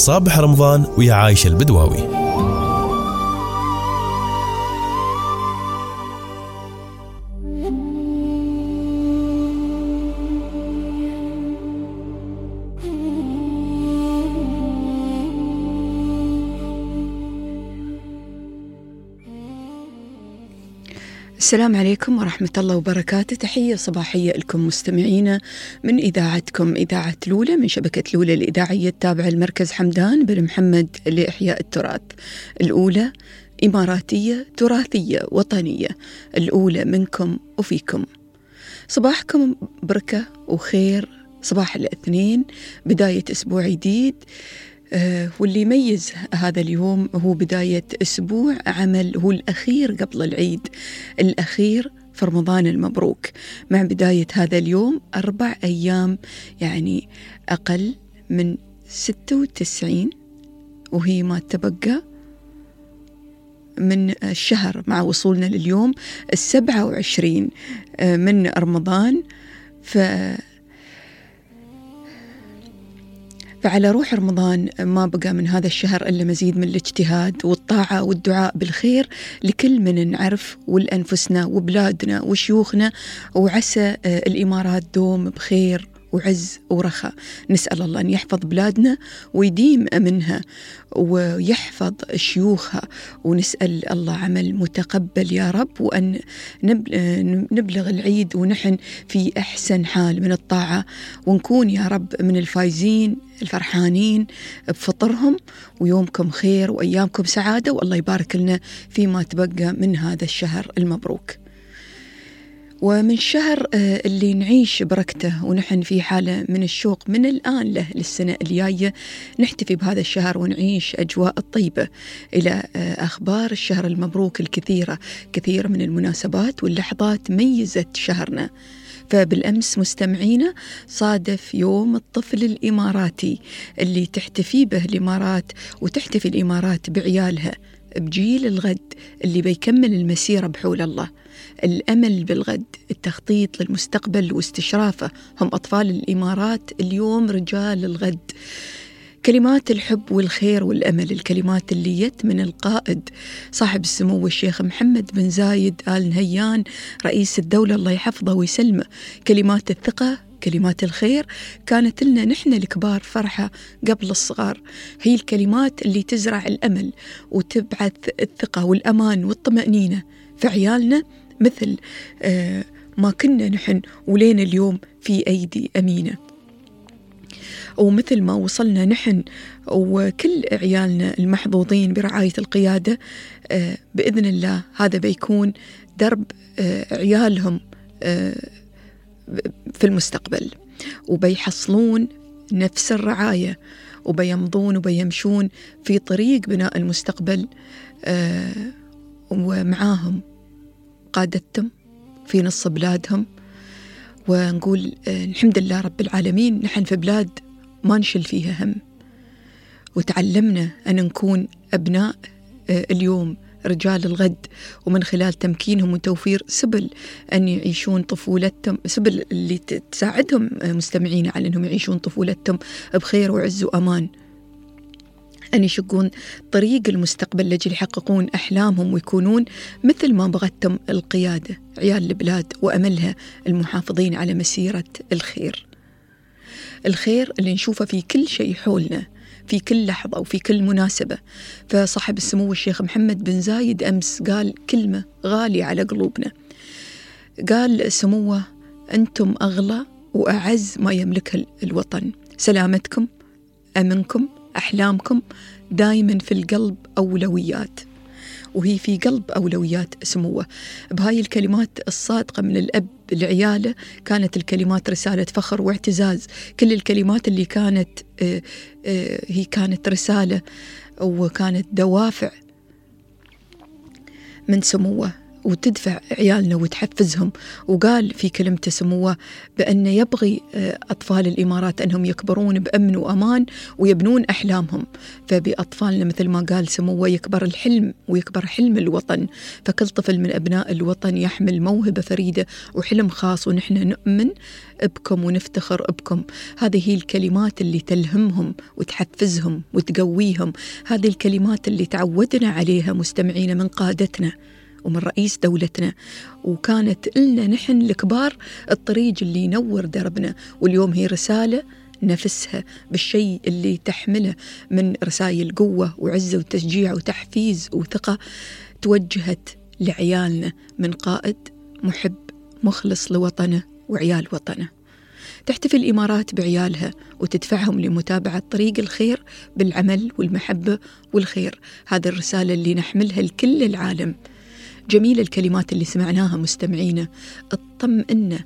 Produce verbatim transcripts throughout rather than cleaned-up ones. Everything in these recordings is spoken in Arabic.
صابح رمضان ويا عايشة البدواوي. السلام عليكم ورحمة الله وبركاته. تحية صباحية لكم مستمعينا من إذاعتكم إذاعة لولة من شبكة لولة الإذاعية التابعة لمركز حمدان بن محمد لإحياء التراث. الأولى إماراتية تراثية وطنية، الأولى منكم وفيكم. صباحكم بركة وخير، صباح الاثنين بداية أسبوع جديد. آه واللي يميز هذا اليوم هو بداية أسبوع عمل، هو الأخير قبل العيد، الأخير في رمضان المبروك. مع بداية هذا اليوم أربع أيام، يعني أقل من ستة وتسعين وهي ما تبقى من الشهر، مع وصولنا لليوم السبعة وعشرين من رمضان. ف فعلى روح رمضان ما بقى من هذا الشهر إلا مزيد من الاجتهاد والطاعة والدعاء بالخير لكل من نعرف، ولأنفسنا وبلادنا وشيوخنا، وعسى الإمارات دوم بخير وعز ورخاء. نسأل الله أن يحفظ بلادنا ويديم أمنها ويحفظ شيوخها، ونسأل الله عمل متقبل يا رب، وأن نبلغ العيد ونحن في أحسن حال من الطاعة، ونكون يا رب من الفايزين الفرحانين بفطرهم. ويومكم خير وأيامكم سعادة، والله يبارك لنا فيما تبقى من هذا الشهر المبروك. ومن شهر اللي نعيش بركته ونحن في حالة من الشوق من الآن له للسنة الجاية، نحتفي بهذا الشهر ونعيش أجواء الطيبة إلى أخبار الشهر المبروك الكثيرة. كثير من المناسبات واللحظات ميزت شهرنا. فبالأمس مستمعينا صادف يوم الطفل الإماراتي اللي تحتفي به الإمارات، وتحتفي الإمارات بعيالها، بجيل الغد اللي بيكمل المسيرة بحول الله. الأمل بالغد، التخطيط للمستقبل واستشرافه، هم أطفال الإمارات اليوم رجال الغد. كلمات الحب والخير والأمل، الكلمات اللي جت من القائد صاحب السمو الشيخ محمد بن زايد آل نهيان رئيس الدولة، الله يحفظه ويسلمه. كلمات الثقة، كلمات الخير، كانت لنا نحن الكبار فرحة قبل الصغار. هي الكلمات اللي تزرع الأمل وتبعث الثقة والأمان والطمأنينة في عيالنا، مثل آه ما كنا نحن ولين اليوم في أيدي أمينة، ومثل ما وصلنا نحن وكل عيالنا المحظوظين برعاية القيادة. آه بإذن الله هذا بيكون درب آه عيالهم آه في المستقبل، وبيحصلون نفس الرعاية، وبيمضون وبيمشون في طريق بناء المستقبل. آه ومعاهم قادتهم في نص بلادهم. ونقول آه الحمد لله رب العالمين، نحن في بلاد ما نشل فيها هم، وتعلمنا أن نكون أبناء آه اليوم رجال الغد، ومن خلال تمكينهم وتوفير سبل أن يعيشون طفولتهم، سبل اللي تساعدهم مستمعين على أنهم يعيشون طفولتهم بخير وعز وأمان، أن يشقون طريق المستقبل لجل يحققون أحلامهم ويكونون مثل ما بغتهم القيادة، عيال البلاد وأملها المحافظين على مسيرة الخير. الخير اللي نشوفه في كل شيء حولنا، في كل لحظة وفي كل مناسبة. فصاحب السمو الشيخ محمد بن زايد أمس قال كلمة غالية على قلوبنا، قال سموه: أنتم أغلى وأعز ما يملكه الوطن، سلامتكم، أمنكم، أحلامكم دائما في القلب أولويات. وهي في قلب أولويات سموه. بهاي الكلمات الصادقة من الأب لعياله كانت الكلمات رسالة فخر واعتزاز. كل الكلمات اللي كانت آه آه هي كانت رسالة وكانت دوافع من سموه، وتدفع عيالنا وتحفزهم. وقال في كلمته سموه بأن يبغي أطفال الإمارات أنهم يكبرون بأمن وأمان ويبنون أحلامهم. فبأطفالنا مثل ما قال سموه يكبر الحلم ويكبر حلم الوطن. فكل طفل من أبناء الوطن يحمل موهبة فريدة وحلم خاص، ونحن نؤمن بكم ونفتخر بكم. هذه هي الكلمات اللي تلهمهم وتحفزهم وتقويهم. هذه الكلمات اللي تعودنا عليها مستمعين من قادتنا ومن رئيس دولتنا، وكانت لنا نحن الكبار الطريق اللي ينور دربنا. واليوم هي رسالة نفسها بالشيء اللي تحمله من رسائل قوة وعزة وتشجيع وتحفيز وثقة توجهت لعيالنا من قائد محب مخلص لوطنه وعيال وطنه. تحتفي الإمارات بعيالها وتدفعهم لمتابعة طريق الخير بالعمل والمحبة والخير. هذه الرسالة اللي نحملها لكل العالم. جميلة الكلمات اللي سمعناها مستمعينا، اطمئنا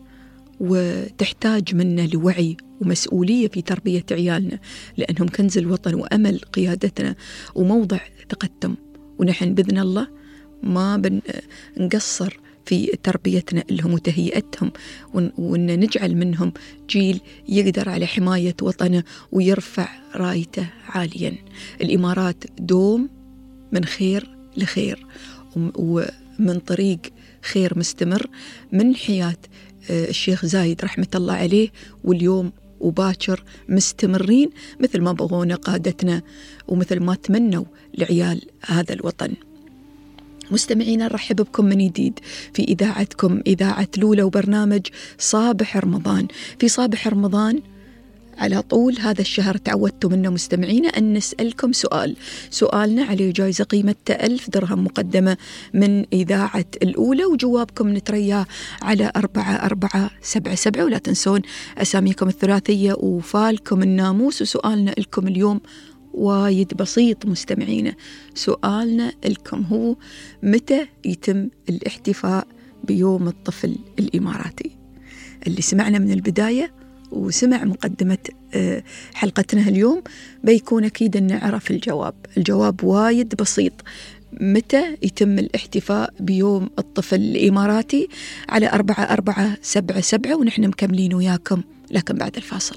وتحتاج منا لوعي ومسؤولية في تربية عيالنا، لأنهم كنز الوطن وأمل قيادتنا وموضع ثقتهم. ونحن بإذن الله ما بنقصر في تربيتنا لهم وتهيئتهم، وأن نجعل منهم جيل يقدر على حماية وطنه ويرفع رايته عاليا. الإمارات دوم من خير لخير ومن طريق خير مستمر من حياة الشيخ زايد رحمة الله عليه، واليوم وباكر مستمرين مثل ما بغونا قادتنا ومثل ما تمنوا لعيال هذا الوطن. مستمعينا نرحب بكم من جديد في إذاعتكم إذاعة لولا وبرنامج صابح رمضان. في صابح رمضان على طول هذا الشهر تعودتوا منا مستمعينا أن نسألكم سؤال. سؤالنا عليه جائزة قيمته ألف درهم مقدمة من إذاعة الأولى، وجوابكم نترياه على أربعة أربعة سبعة سبعة. ولا تنسون أساميكم الثلاثية وفالكم الناموس. وسؤالنا لكم اليوم وايد بسيط مستمعينا. سؤالنا لكم هو: متى يتم الاحتفاء بيوم الطفل الإماراتي؟ اللي سمعنا من البداية وسمع مقدمة حلقتنا اليوم بيكون أكيد أن نعرف الجواب. الجواب وايد بسيط: متى يتم الاحتفاء بيوم الطفل الإماراتي؟ على أربعة أربعة سبعة سبعة. ونحن مكملين وياكم لكن بعد الفاصل.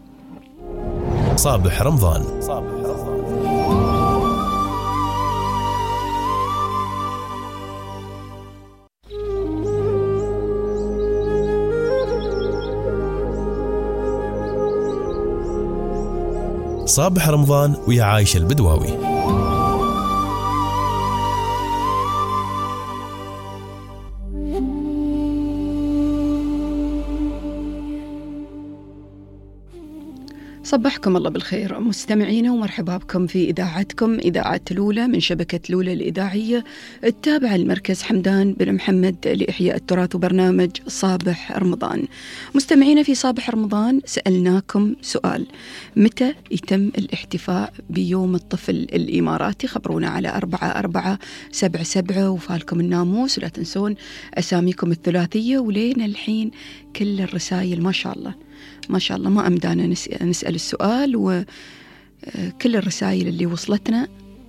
صابح رمضان. صابح رمضان. صابح رمضان ويا عايشة البدواوي. صبحكم الله بالخير مستمعينا، ومرحبا بكم في إذاعتكم إذاعة لولا من شبكة لولا الإذاعية التابعة لمركز حمدان بن محمد لإحياء التراث وبرنامج صابح رمضان. مستمعينا في صابح رمضان سألناكم سؤال: متى يتم الاحتفاء بيوم الطفل الإماراتي؟ خبرونا على أربعة أربعة سبعة سبعة وفالكم الناموس. ولا تنسون أساميكم الثلاثية. ولينا الحين كل الرسائل ما شاء الله ما شاء الله ما أمدانا نسأل السؤال، وكل الرسائل اللي وصلتنا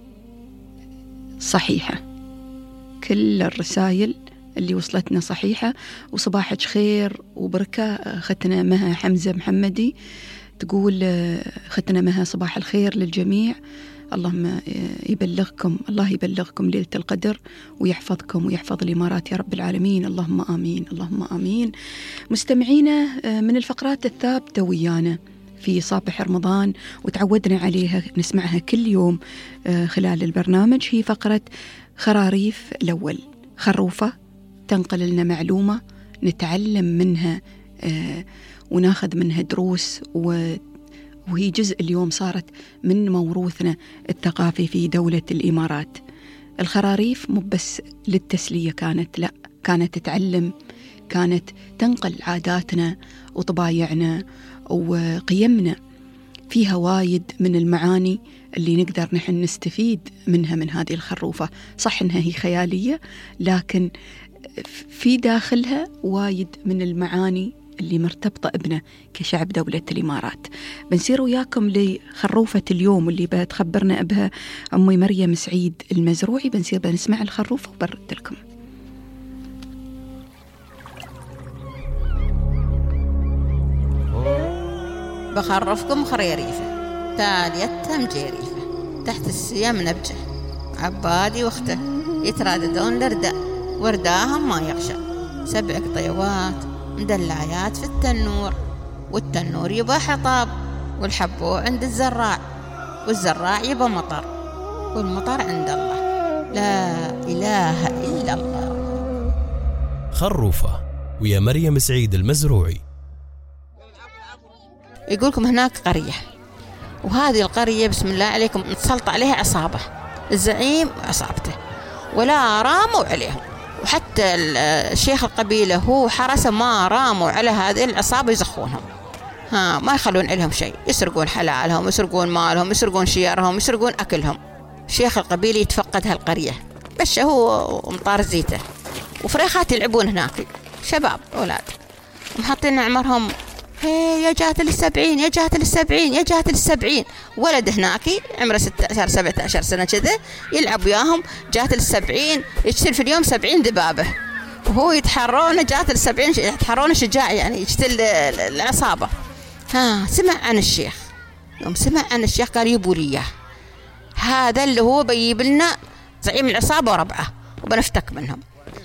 صحيحة. كل الرسائل اللي وصلتنا صحيحة. وصباحك خير وبركة. ختنا مها حمزة محمدي تقول: ختنا مها صباح الخير للجميع، اللهم يبلغكم الله يبلغكم ليلة القدر ويحفظكم ويحفظ الإمارات يا رب العالمين، اللهم آمين اللهم آمين. مستمعينا من الفقرات الثابتة ويانا في صابح رمضان وتعودنا عليها نسمعها كل يوم خلال البرنامج هي فقرة خراريف الأول. خروفة تنقل لنا معلومة نتعلم منها وناخذ منها دروس، و وهي جزء اليوم صارت من موروثنا الثقافي في دولة الإمارات. الخراريف مو بس للتسلية كانت، لا كانت تتعلم، كانت تنقل عاداتنا وطبايعنا وقيمنا. فيها وايد من المعاني اللي نقدر نحن نستفيد منها من هذه الخروفة. صح إنها هي خيالية، لكن في داخلها وايد من المعاني اللي مرتبطة ابنا كشعب دولة الإمارات. بنسير وياكم لخروفة اليوم اللي بتخبرنا بها أمي مريم سعيد المزروعي. بنسير بنسمع الخروفة وبرد لكم. بخرفكم خريريفة تاليتهم جيريفة تحت السيام نبجة عبادي واخته يتراددون لرداء ورداهم ما يغشى سبع قطيوات مدلعيات في التنور والتنور يبقى حطاب والحبو عند الزراع والزراع يبقى مطر والمطر عند الله لا إله إلا الله. خروفة ويا مريم سعيد المزروعي. يقولكم هناك قرية وهذه القرية بسم الله عليكم متسلط عليها عصابة الزعيم وعصابته ولا راموا عليهم وحتى الشيخ القبيلة هو حرس ما راموا على هذه العصابة يزخونهم ها ما يخلون عليهم شيء يسرقون حلالهم يسرقون مالهم يسرقون شيارهم يسرقون أكلهم. شيخ القبيلة يتفقد هالقرية بس هو مطار زيته وفريخات يلعبون هناك شباب أولاد محطين عمرهم هي يا جات للسبعين يا جات للسبعين يا جات للسبعين ولد هناكي عمره ستة عشر سبعة عشر سنة كذا يلعب وياهم جات للسبعين يشتل في اليوم سبعين دبابة وهو يتحرون جات للسبعين يتحرون شجاع يعني يشتل العصابة. ها سمع عن الشيخ يوم سمع عن الشيخ قال يبوا لي هذا اللي هو بيجيب لنا زعيم العصابة وربعه وبنفتك منهم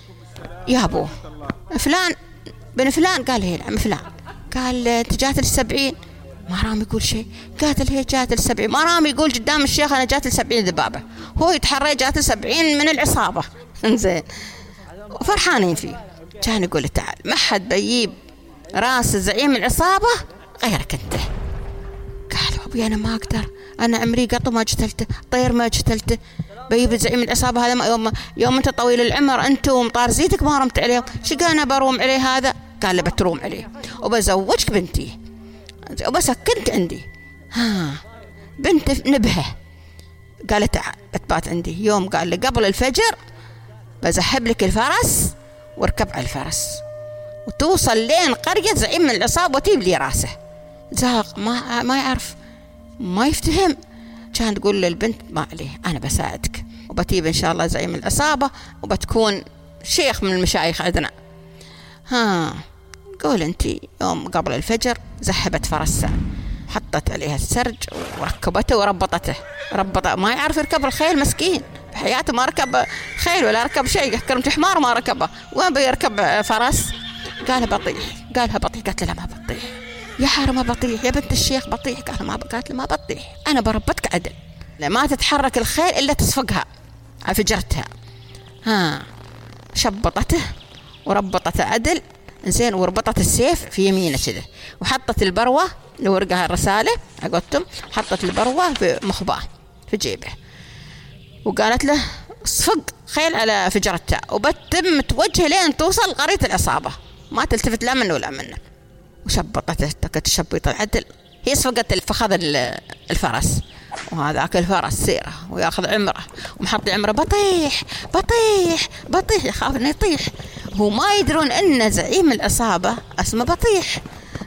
يا أبو فلان بن فلان قال هي العم فلان قال انت جات للسبعين ما رام يقول شيء قاتل هي جات للسبعين ما رام يقول قدام الشيخ أنا جات للسبعين ذبابة هو يتحرى جات للسبعين من العصابة انزين وفرحانين فيه. كان يقول تعال ما حد بيجيب راس زعيم العصابة غيرك انت. قال أبوي أنا ما أقدر أنا عمري قط ما جتلته طير ما جتلته بيجيب زعيم العصابة هذا يوم يوم أنت طويل العمر أنت ومطار زيتك ما رمت عليهم شقانا بروم عليه هذا قال له بتروم عليه وبزوجك بنتي وبسكنك عندي. ها بنت نبهه قال تعال بتبات عندي يوم قال له قبل الفجر بزحب لك الفرس واركب على الفرس وتوصل لين قرية زعيم من العصابة وتجيب لي راسه. زاق ما ما يعرف ما يفتهم. كان تقول للبنت ما عليه أنا بساعدك وبتجيب إن شاء الله زعيم العصابة وبتكون شيخ من المشايخ عندنا. ها قول أنتي يوم قبل الفجر زحبت فرسها حطت عليها السرج وركبته وربطته ربطه ما يعرف يركب الخيل مسكين بحياته ما ركب خيل ولا ركب شيء كرمت حمار ما ركبه وين بيركب فرس. قالها بطيح قالها بطيح قالت له لا ما بطيح يا حرمة بطيح يا بنت الشيخ بطيح قالها ما قالت له ما بطيح أنا بربطك عدل ما تتحرك الخيل إلا تصفقها على فجرتها. ها شبطته وربطته عدل إنسان وربطت السيف في يمينه كذا وحطت البروة اللي ورقها الرسالة عقدتم حطت البروة في مخباه في جيبه وقالت له صفق خيل على فجرتها وبتم توجه لين توصل قرية العصابة ما تلتفت لا منه ولا منه وشبطته تشبيط العدل هي صفقت الفخذ الفرس وهذاك الفرس سيره وياخذ عمره ومحط عمره بطيح بطيح بطيح يخاف انه يطيح هو ما يدرون ان زعيم العصابة اسمه بطيح.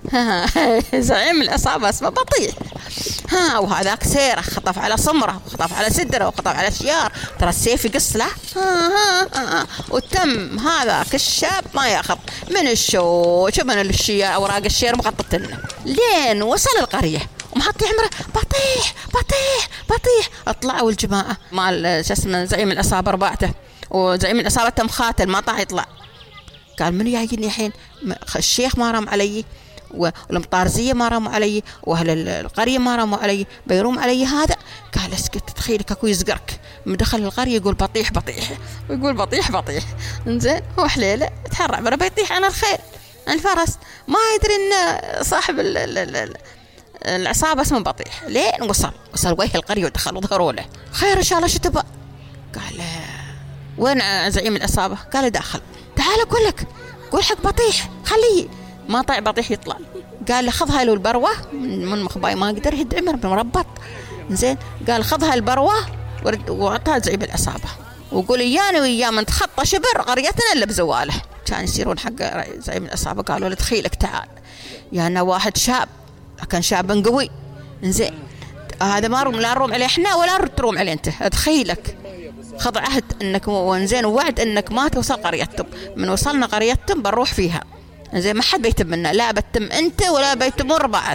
زعيم العصابة اسمه بطيح. ها وهذاك سيره خطف على صمره وخطف على سدره وخطف على شيار ترى السيف يقص له. ها ها ها وتم هذاك الشاب ما ياخذ من الشوش من الشيار اوراق الشير مغطتنا لين وصل القرية ومحطي عمره بطيح بطيح بطيح. اطلعوا الجماعة مع شو اسمه زعيم العصابة رباعته وزعيم العصابة تم خاتل ما طاح يطلع. قال من جايني الحين الشيخ ما رام علي والمطارزية ما راموا علي وأهل القرية ما راموا علي بيروم علي هذا. قال اسكت تخيلك أكو يزقرك من دخل القرية يقول بطيح بطيح ويقول بطيح بطيح انزين هو حليلة تحرع مرة بيطيح عن الخيل عن الفرس ما يدري إن صاحب ال ال ال العصابة اسمه بطيح لين وصل وصل وجه القرية ودخل وظهروا له خير إن شاء الله شو تبغى. قال وين زعيم العصابة؟ قال داخل تعال أقول لك قول حق بطيح خليه ما طيع بطيح يطلع. قال له خذها له البروة من مخباي ما قدر يهد عمر مربط زين. قال خذها البروة وعطها زعيم العصابة وقول إيانا وإياه من تخطى شبر قريتنا إلا بزواله. كان يصيرون حق زعيم العصابة قالوا له تخيلك تعال يا أنا واحد شاب كان شاب قوي زين هذا ما روم لا نروم عليه إحنا ولا تروم عليه أنت تخيلك خذ عهد إنك وانزين ووعد إنك ما توصل قريتهم من وصلنا قريتهم بنروح فيها زين ما حد بيتم منا لا بتم أنت ولا بيتمون رباعتك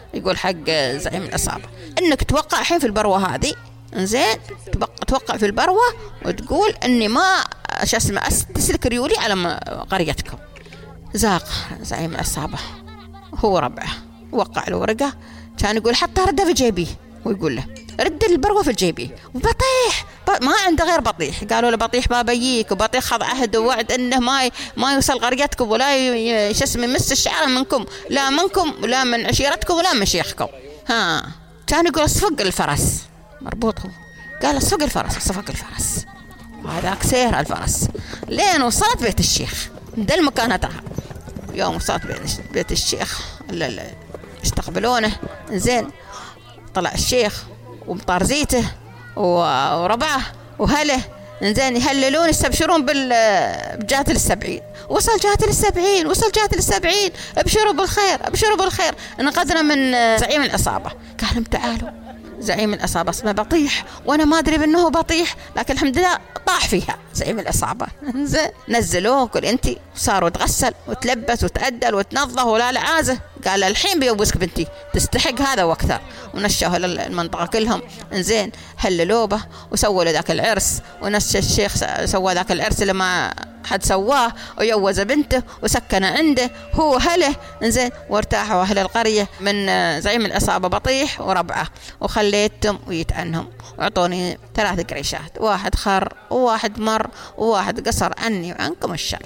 يقول حق زعيم العصابة إنك توقع الحين في البروة هذه، إنزين توقع في البروة وتقول إني ما شو اسمه أستسلك ريولي على قريتكم. زاق زعيم العصابة هو ربعه، وقع له ورقة، كان يقول حتى ردها في جيبي، ويقول له رد البروة في جيبي. وبطيح ما عنده غير بطيح، قالوا له بطيح بابا يجيك، وبطيح خذ عهد ووعد انه ما ما يوصل قريتكم ولا شو اسمه يمس الشعر منكم، لا منكم ولا من عشيرتكم ولا من شيخكم. ها كان يقول اصفق الفرس مربوط، هو قال اصفق الفرس اصفق الفرس، وهذاك سير الفرس لين وصلت بيت الشيخ. ده المكان هذا يوم وصلت بيت الشيخ استقبلونه، زين طلع الشيخ ومطارزيته وربعه وهله، إنزين يهللون يستبشرون بالجهة السبعين. وصل جهة السبعين، وصل جهة السبعين، ابشروا بالخير ابشروا بالخير، انقذنا من زعيم العصابة. قال لهم تعالوا، زعيم العصابة اسمه بطيح، وانا ما ادري انه بطيح، لكن الحمد لله طاح فيها زعيم العصابة. إنزين نزلوه كل انتي، صاروا تغسل وتلبس وتأدل وتنظف ولا لعازه. قال الحين بيوبسك بنتي تستحق هذا واكثر، ونشوه المنطقة كلهم. إنزين هللوا به وسووا له ذاك العرس، ونفس الشيخ سوى ذاك العرس اللي ما حد سواه، ويوز بنته وسكن عنده هو هله. إنزين وارتاحوا أهل القرية من زعيم العصابة بطيح وربعه، وخليتهم ويتعنهم وعطوني ثلاث قريشات، واحد خر وواحد مر وواحد قصر عني وعنكم الشر.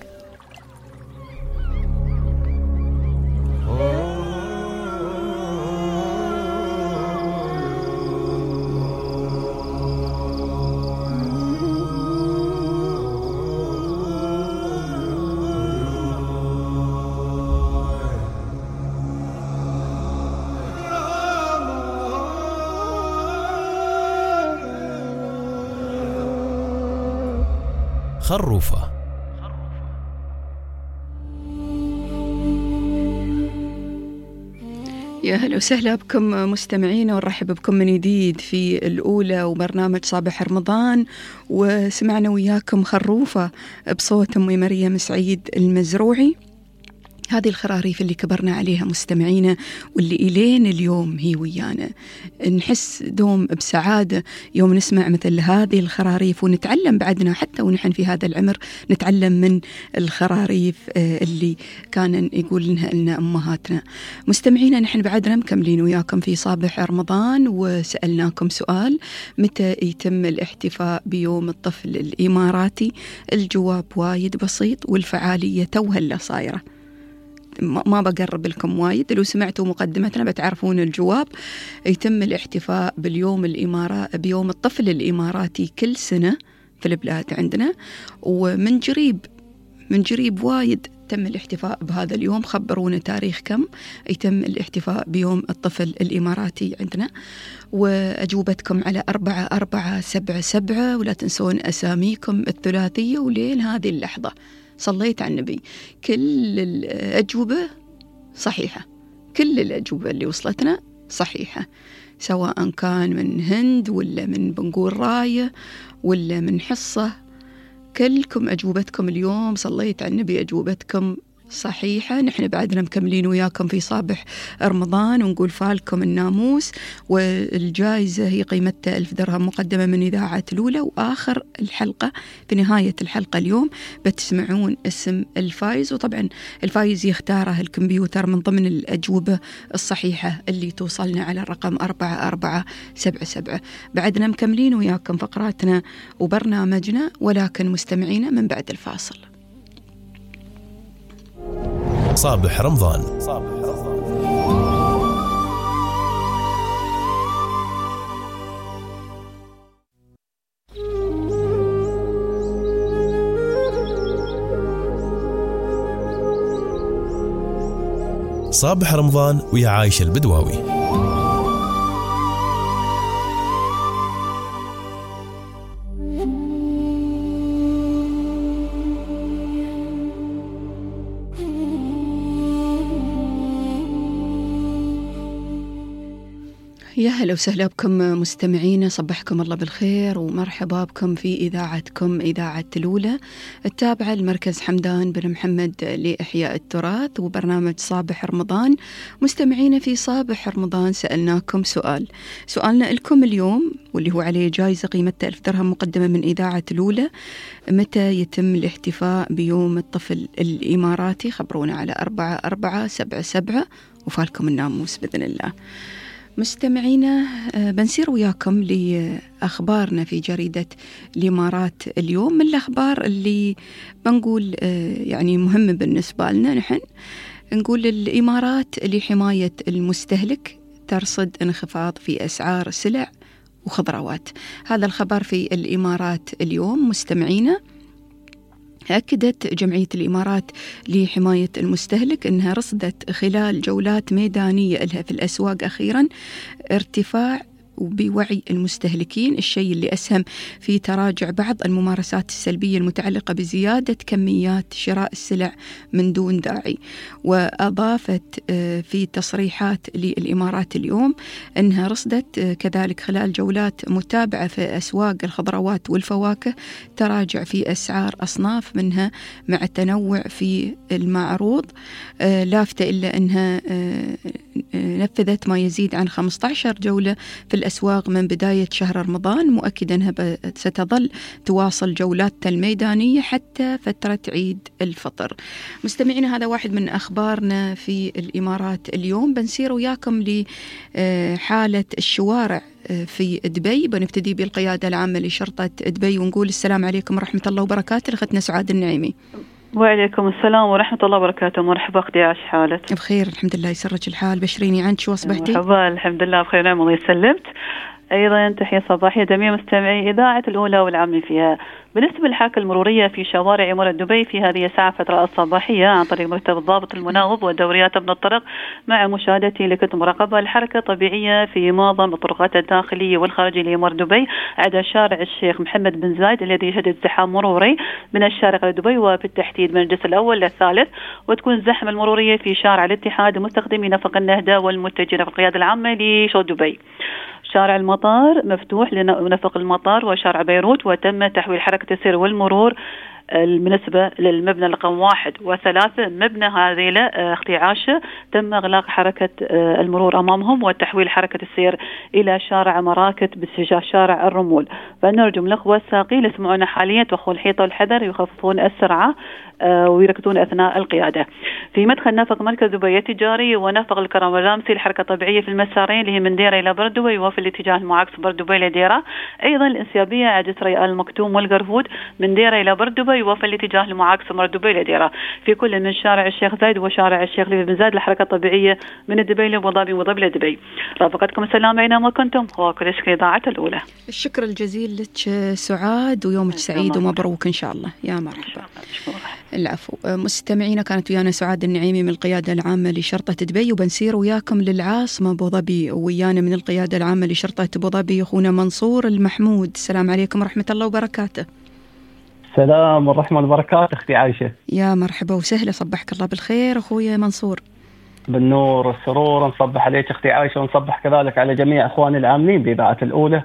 خروفة. يا هلا وسهلا بكم مستمعينا، ونرحب بكم من جديد في الأولى وبرنامج صباح رمضان. وسمعنا وياكم خروفة بصوت أمي مريم سعيد المزروعي. هذه الخراريف اللي كبرنا عليها مستمعينا، واللي إلين اليوم هي ويانا. نحس دوم بسعادة يوم نسمع مثل هذه الخراريف، ونتعلم بعدنا حتى ونحن في هذا العمر نتعلم من الخراريف اللي كان يقول لنا لنا أمهاتنا. مستمعينا نحن بعدنا مكملين وياكم في صباح رمضان، وسألناكم سؤال: متى يتم الاحتفاء بيوم الطفل الإماراتي؟ الجواب وايد بسيط، والفعالية توهلا صايرة، ما بقرب لكم وايد. لو سمعتوا مقدمتنا بتعرفون الجواب. يتم الاحتفاء باليوم الإمارة بيوم الطفل الإماراتي كل سنة في البلاد عندنا، ومن جريب من جريب وايد تم الاحتفاء بهذا اليوم. خبرونا تاريخ كم يتم الاحتفاء بيوم الطفل الإماراتي عندنا، وأجوبتكم على أربعة أربعة سبعة سبعة، ولا تنسون أساميكم الثلاثية. ولين هذه اللحظة صليت على النبي كل الأجوبة صحيحة، كل الأجوبة اللي وصلتنا صحيحة، سواء كان من هند ولا من بنقول راية ولا من حصة. كلكم أجوبتكم اليوم صليت على النبي أجوبتكم صحيحة. نحن بعدنا مكملين وياكم في صباح رمضان، ونقول فالكم الناموس، والجائزة هي قيمتها ألف درهم مقدمة من إذاعة الأولى. وآخر الحلقة في نهاية الحلقة اليوم بتسمعون اسم الفايز، وطبعا الفايز يختاره الكمبيوتر من ضمن الأجوبة الصحيحة اللي توصلنا على الرقم أربعة أربعة سبعة سبعة. بعدنا مكملين وياكم فقراتنا وبرنامجنا، ولكن مستمعينا من بعد الفاصل. صباح رمضان. صباح رمضان ويا عايشة البدواوي. يا هلا وسهلا بكم مستمعينا، صبحكم الله بالخير ومرحبا بكم في إذاعتكم إذاعة الأولى التابعة لمركز حمدان بن محمد لإحياء التراث وبرنامج صابح رمضان. مستمعينا، في صابح رمضان سألناكم سؤال، سؤالنا لكم اليوم واللي هو عليه جائزة قيمتها ألف درهم مقدمة من إذاعة الأولى: متى يتم الاحتفاء بيوم الطفل الإماراتي؟ خبرونا على أربعة أربعة سبعة سبعة وفالكم الناموس بإذن الله. مستمعينا، بنسير وياكم لأخبارنا في جريدة الإمارات اليوم، من الأخبار اللي بنقول يعني مهمة بالنسبة لنا. نحن نقول الإمارات لحماية المستهلك ترصد انخفاض في أسعار سلع وخضروات. هذا الخبر في الإمارات اليوم. مستمعينا، أكدت جمعية الإمارات لحماية المستهلك أنها رصدت خلال جولات ميدانية لها في الأسواق أخيرا ارتفاع وبوعي المستهلكين، الشيء اللي أسهم في تراجع بعض الممارسات السلبية المتعلقة بزيادة كميات شراء السلع من دون داعي. وأضافت في تصريحات للإمارات اليوم أنها رصدت كذلك خلال جولات متابعة في أسواق الخضروات والفواكه تراجع في أسعار أصناف منها مع التنوع في المعروض، لافتة إلا أنها نفذت ما يزيد عن خمسة عشر جولة في الأسواق من بداية شهر رمضان، مؤكدا أنها ستظل تواصل جولاتها الميدانية حتى فترة عيد الفطر. مستمعينا، هذا واحد من أخبارنا في الإمارات اليوم. بنسير وياكم لحالة الشوارع في دبي. بنبتدي بالقيادة العامة لشرطة دبي ونقول السلام عليكم ورحمة الله وبركاته لأختنا سعاد النعيمي. وعليكم السلام ورحمة الله وبركاته. مرحبا أختي، عاش حالك؟ بخير الحمد لله، يسرك الحال. بشريني عنك، شو أصبحتي؟ مرحبا، الحمد لله بخير، نعم الله يسلمت. أيضا تحية صباحية جميع مستمعي إذاعة الأولى والعاملين فيها. بالنسبة للحركة المرورية في شوارع إمارة دبي في هذه الساعة فترة الصباحية عن طريق مكتب الضابط المناوب ودوريات ابن الطرق، مع مشاهدتي لكتب مراقبة الحركة طبيعية في معظم الطرقات الداخلية والخارجية لإمارة دبي، عدا شارع الشيخ محمد بن زايد الذي يشهد ازدحام مروري من الشارقة لدبي وبالتحديد من الجسر الأول للثالث، وتكون الزحمة المرورية في شارع الاتحاد مستخدمي نفق النهدة والمتجهين في القيادة العامة لشرطة دبي. شارع المطار مفتوح لنفق المطار وشارع بيروت، وتم تحويل حركة السير والمرور بالنسبة للمبنى رقم واحد وثلاثة مبنى هذه اختي عاشة تم إغلاق حركة المرور أمامهم وتحويل حركة السير إلى شارع مراكت باتجاه شارع الرمول. فنرجو من الأخوة الساقين اللي يسمعونا حاليا توخوا الحيطة والحذر، يخففون السرعة ويركزون أثناء القيادة. في مدخل نفق مركز دبي التجاري ونفق الكرم الرامسي الحركة طبيعية في المسارين اللي هي من ديرة إلى برد دبي وفي الاتجاه المعاكس برد دبي لديرة. أيضا الانسيابية على جسر المكتوم والقرفود من ديرة إلى برد دبي وفي الاتجاه المعاكس برد دبي لديرة. في كل من شارع الشيخ زايد وشارع الشيخ لبيب بن زايد الحركة طبيعية من دبي لأبو ظبي وضبي لدبي. رافقتكم السلام أينما كنتم، وكل شكر إذاعة الأولى. الشكر الجزيل لك سعاد، ويومك سعيد ومبروك إن شاء الله. يا مرحبا. العفو. مستمعينا، كانت ويانا سعاد النعيمي من القيادة العامة لشرطة دبي، وبنسير وياكم للعاصمة أبو ظبي، ويانا من القيادة العامة لشرطة أبو ظبي أخونا منصور المحمود. السلام عليكم ورحمة الله وبركاته. السلام ورحمة الله وبركاته أختي عايشة. يا مرحبا وسهلا، صبحك الله بالخير أخويا منصور. بالنور والسرور، نصبح عليك أختي عايشة، ونصبح كذلك على جميع أخواني العاملين بإذاعة الأولى،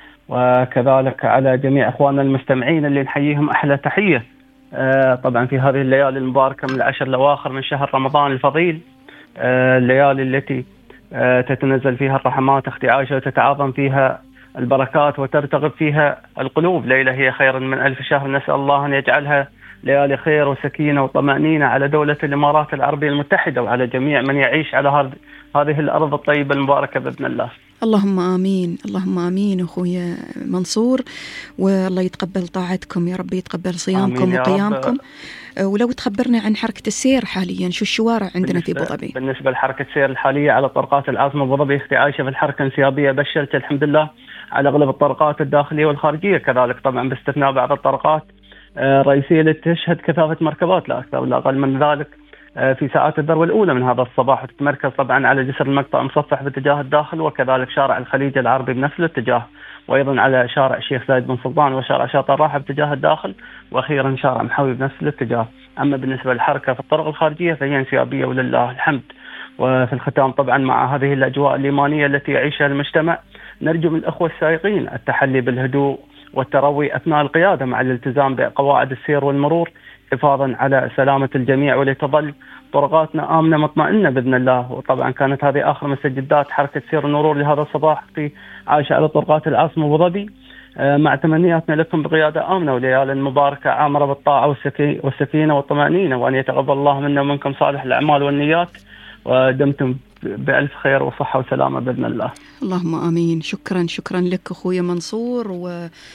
وكذلك على جميع أخواننا المستمعين اللي نحييهم أحلى تحية. آه طبعا في هذه الليالي المباركة من العشر الأواخر من شهر رمضان الفضيل، آه الليالي التي آه تتنزل فيها الرحمات أختي عايشة وتتعاظم فيها البركات وترتغب فيها القلوب. ليلة هي خير من ألف شهر، نسأل الله أن يجعلها ليالي خير وسكينة وطمأنينة على دولة الإمارات العربية المتحدة وعلى جميع من يعيش على هذه الأرض الطيبة المباركة بإذن الله. اللهم آمين، اللهم آمين أخويا منصور، والله يتقبل طاعتكم يا رب، يتقبل صيامكم وقيامكم. ولو تخبرنا عن حركة السير حاليا، شو الشوارع عندنا في أبو ظبي؟ بالنسبة لحركة السير الحالية على طرقات العاصمة أبو ظبي أختي عايشة، في الحركة انسيابية بشرت الحمد لله على أغلب الطرقات الداخلية والخارجية، كذلك طبعا باستثناء بعض الطرقات الرئيسية التي تشهد كثافة مركبات لا أكثر ولا أقل من ذلك في ساعات الذروة الأولى من هذا الصباح، وتتمركز طبعا على جسر المقطع مصفح باتجاه الداخل، وكذلك شارع الخليج العربي بنفس الاتجاه، وأيضا على شارع الشيخ زايد بن سلطان وشارع شاطئ الراحة باتجاه الداخل، وأخيرا شارع محاوي بنفس الاتجاه. أما بالنسبة للحركة في الطرق الخارجية فهي انسيابية ولله الحمد. وفي الختام طبعا مع هذه الأجواء الإيمانية التي يعيشها المجتمع، نرجو من الأخوة السائقين التحلي بالهدوء والتروي أثناء القيادة مع الالتزام بقواعد السير والمرور حفاظا على سلامة الجميع، ولتظل طرقاتنا آمنة مطمئنة بإذن الله. وطبعا كانت هذه آخر مستجدات حركة سير المرور لهذا الصباح في عائشة على طرقات العاصمة أبو ظبي، مع تمنياتنا لكم بقيادة آمنة وليال مباركة عامرة بالطاعة والسكينة والطمأنينة، وأن يتقبل الله منا ومنكم صالح الأعمال والنيات، ودمتم بألف خير وصحة وسلامة بإذن الله. اللهم آمين. شكرا شكرا لك أخويا منصور، و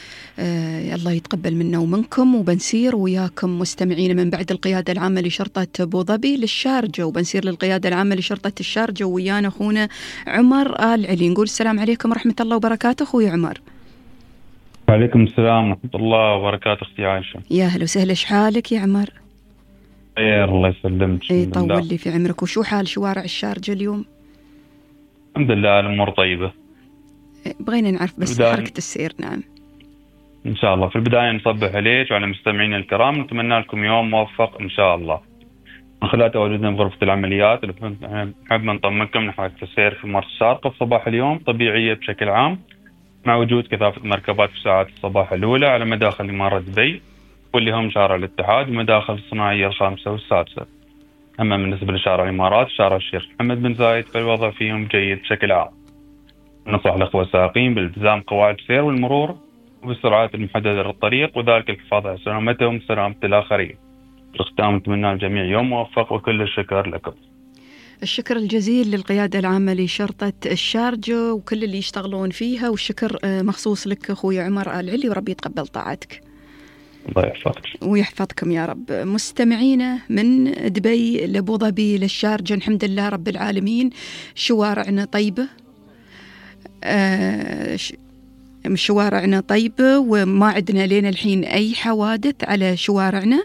آه الله يتقبل منا ومنكم. وبنسير وياكم مستمعين من بعد القيادة العامة لشرطة أبو ظبي للشارجة، وبنسير للقيادة العامة لشرطة الشارجة ويانا أخونا عمر آل علي. نقول السلام عليكم ورحمة الله وبركاته أخوي عمر. وعليكم السلام ورحمة الله وبركاته أختي عائشة. يا هلا وسهلا، إيش حالك يا عمر؟ خير الله يسلمك. اي طول لي في عمرك. وشو حال شوارع الشارجة اليوم؟ الحمد لله الأمور طيبة. بغينا نعرف بس حركة السير. نعم إن شاء الله. في البداية نصبح عليك وعلى مستمعينا الكرام، نتمنى لكم يوم موفق إن شاء الله. من خلال تواجدنا بغرفة العمليات نحب نطمنكم من حركة السير في مرسى الشارقة في صباح اليوم طبيعية بشكل عام، مع وجود كثافة مركبات في ساعات الصباح الأولى على مداخل إمارة دبي واللي هم شارع الاتحاد ومداخل الصناعية الخامسة والسادسة. أما بالنسبة لشارع الإمارات شارع الشيخ محمد بن زايد فالوضع فيهم جيد بشكل عام. ننصح الأخوة السائقين بالالتزام قواعد السير والمرور وبالسرعات المحددة للطريق، وذلك الحفاظ على سلامتهم وسلامة الآخرين. بالختام نتمنى الجميع يوم موفق وكل الشكر لكم. الشكر الجزيل للقيادة العامة لشرطة الشارجة وكل اللي يشتغلون فيها، والشكر مخصوص لك أخوي عمر آل علي، وربي يتقبل طاعتك. الله يحفظك ويحفظكم يا رب. مستمعينا من دبي لأبو ظبي للشارجة، الحمد لله رب العالمين شوارعنا طيبة، آه شوارعنا طيبة وما عندنا لين الحين أي حوادث على شوارعنا،